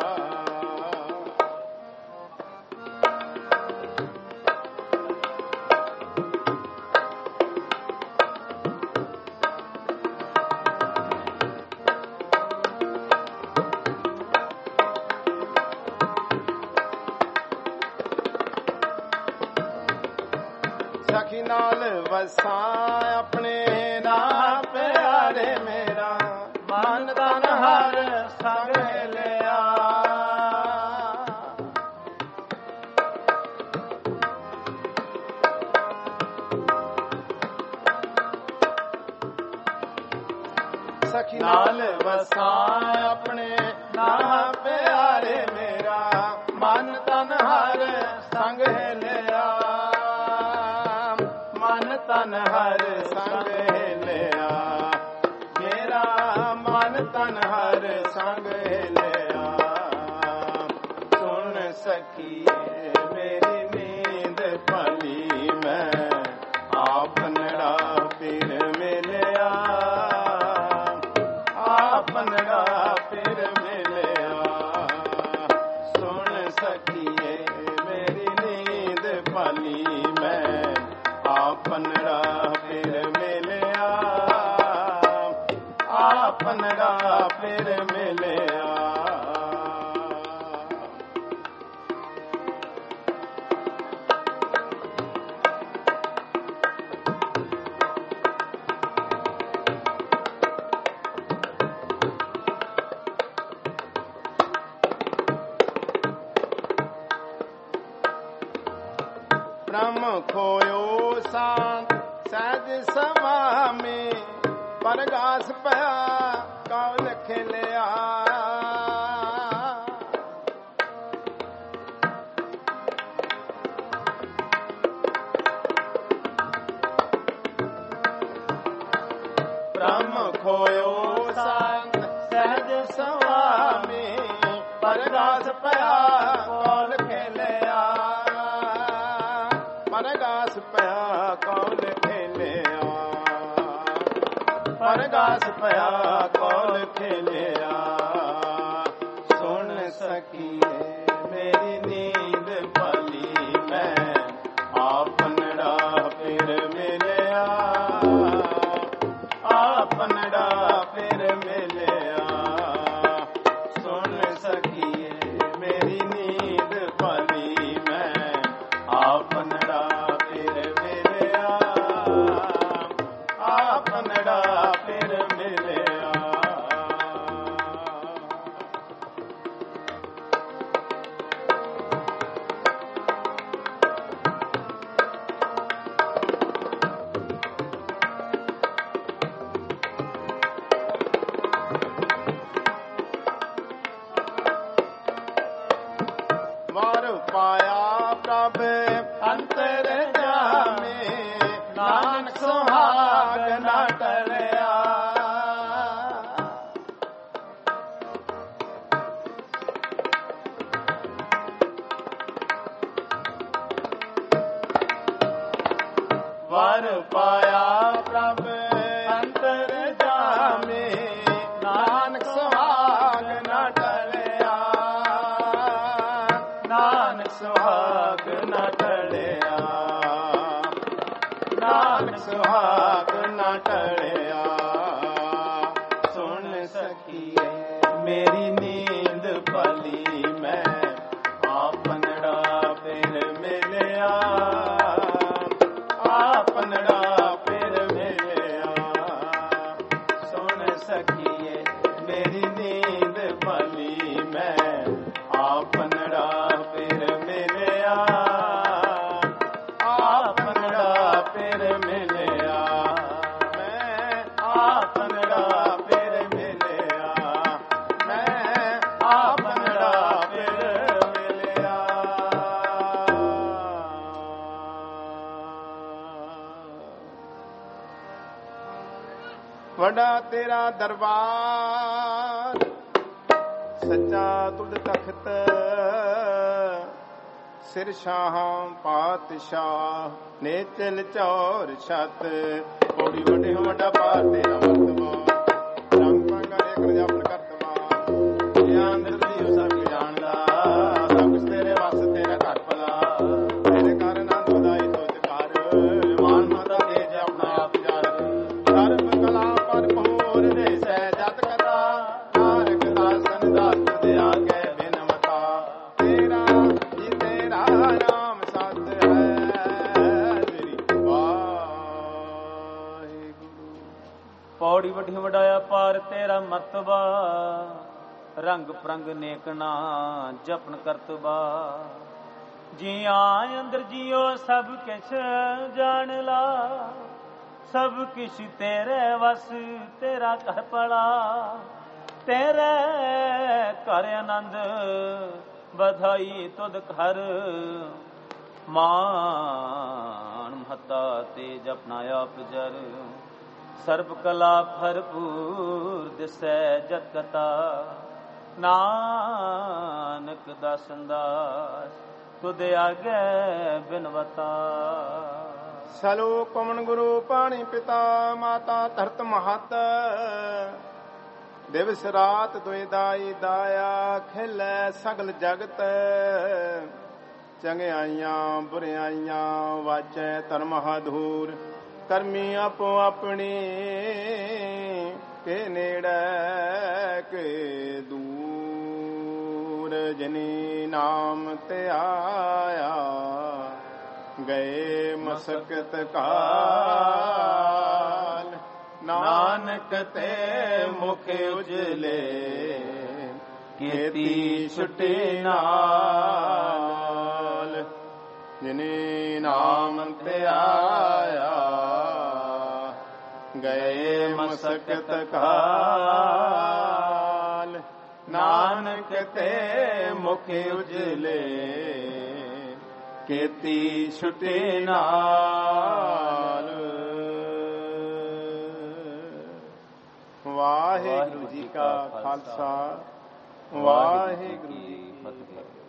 सखी नाल वसा अपने ना प्यारे मेरा मन तन हर संग लिया सखी नाल वसा अपने ना प्यारे मेरा मन तन हर संग लिया मन तन हर संग लिया मेरा मन तन हर संग लिया सुन सखिए मेरी नींद पली मैं अपनड़ा फिर मिलया अपनड़ा फिर मिलया सुन सखिए मेरी नींद पली मैं अपनड़ा फिर मिलया ब्रह्म खोयो शांत सहज स्वामी परगास पया कौल खिलिया ब्रह्म खोयो शांत सहज स्वामी परगास पया कौल खिलिया परगास पया कौल खिलिया परगास पया कौल खिलिया सुन सकिए मेरी नींद पली मैं आपनड़ा फिर मिलिया आपनड़ा फिर मिलिया सुन सकिए मेरी नींद पली मैं आपनड़ा फिर मिलिया आपनड़ा फिर मिलिया वर पाया प्रभ अंतर जामे नानक सुहाग न टलिया वर पाया प्रभ अंतर जामे नानक सुहाग न टलिया नानक सुहाग न टलिया नानक सुहाग न टलिया सुन सकिए मेरी नींद पली मैं आपनड़ा फिर मिलिया आपनड़ा फिर मिलिया सुन सकिए मेरी नींद पली मैं आपनड़ा फिर मिलिया आपनड़ा फिर मिलिया मैं आपनड़ा फिर मिलिया मैं आपनड़ा फिर मिलिया वड़ा तेरा दरबार सच्चा तुड तख्त सिर शाहां पातशाह ने तिल चौर छत पौड़ी वडे वड्डा पार तेरा मर्तबा रंग पंगा एक रजापन करतवा ज्ञान दिल सब जानदा सब कुछ तेरे वास तेरा घर भला तेरे कारण आनंद बधाई तुझ कर मान माता तेज अपना आप जार सर्व कला पर भोर दे सहजत कथा नानक दासन दास दे आगे बिनमता तेरा जी तेरा नाम सत है तेरी वाहिगुरु ਪੌੜੀ ਵੱਡੀ ਵਡਾਇਆ ਪਾਰ ਤੇਰਾ ਮਰਤਬਾ ਰੰਗ ਪ੍ਰੰਗ ਨੇਕਣਾ ਜਪਨ ਕਰਤਬਾ ਜੀਆਂ ਅੰਦਰ ਜੀਓ ਸਭ ਕਿਛ ਜਾਣ ਲਾ ਸਭ ਕਿਛ ਤੇਰੇ ਵਸ ਤੇਰਾ ਘਰ ਪੜਾ ਤੇਰੇ ਘਰ ਆਨੰਦ ਵਧਾਈ ਤੁਧ ਘਰ ਮਾਨ ਮਹਤਾ ਤੇ ਜਪਨਾ ਆਪ ਜਰ ਸਰਬ ਕਲਾ ਭਰਪੂਰ ਦਿਸੈ ਜਤ ਕਤਾ ਨਾਨਕ ਦਾਸਨ ਦਾਸ ਤੁਧ ਆਗੇ ਬਿਨਵਤਾ ਸਲੋ ਪਵਨ ਗੁਰੂ ਪਾਣੀ ਪਿਤਾ ਮਾਤਾ ਧਰਤ ਮਹਤ ਦਿਵਸ ਰਾਤ ਦੁਇ ਦਾਈ ਦਾਇਆ ਖਿਲੈ ਸਗਲ ਜਗਤ ਚੰਗਿਆਈਆਂ ਬੁਰਿਆਈਆਂ ਵਾਚੈ ਧਰਮ ਹਦੂਰ ਕਰਮੀ ਆਪੋ ਆਪਣੀ ਕੇ ਨੇੜੇ ਕੇ ਦੂਰ ਜਨੀ ਨਾਮ ਤੇ ਆਇਆ ਗਏ ਮਸਕਤ ਕਾਲ ਨਾਨਕ ਤੇ ਮੁਖ ਉਜਲੇ ਕੀਤੀ ਛੁਟੇ ਨਾਲ ਜਿਨੇ ਨਾਮ ਧਿਆਇਆ ਗਏ ਮਸਕਤ ਕਾਲ। ਨਾਨਕ ਤੇ ਮੁਖ ਉਜਲੇ ਕੀਤੀ ਛੁਟੇ ਨਾਲ। ਵਾਹਿਗੁਰੂ ਜੀ ਕਾ ਖਾਲਸਾ, ਵਾਹਿਗੁਰੂ ਜੀ ਕੀ ਫਤਿਹ।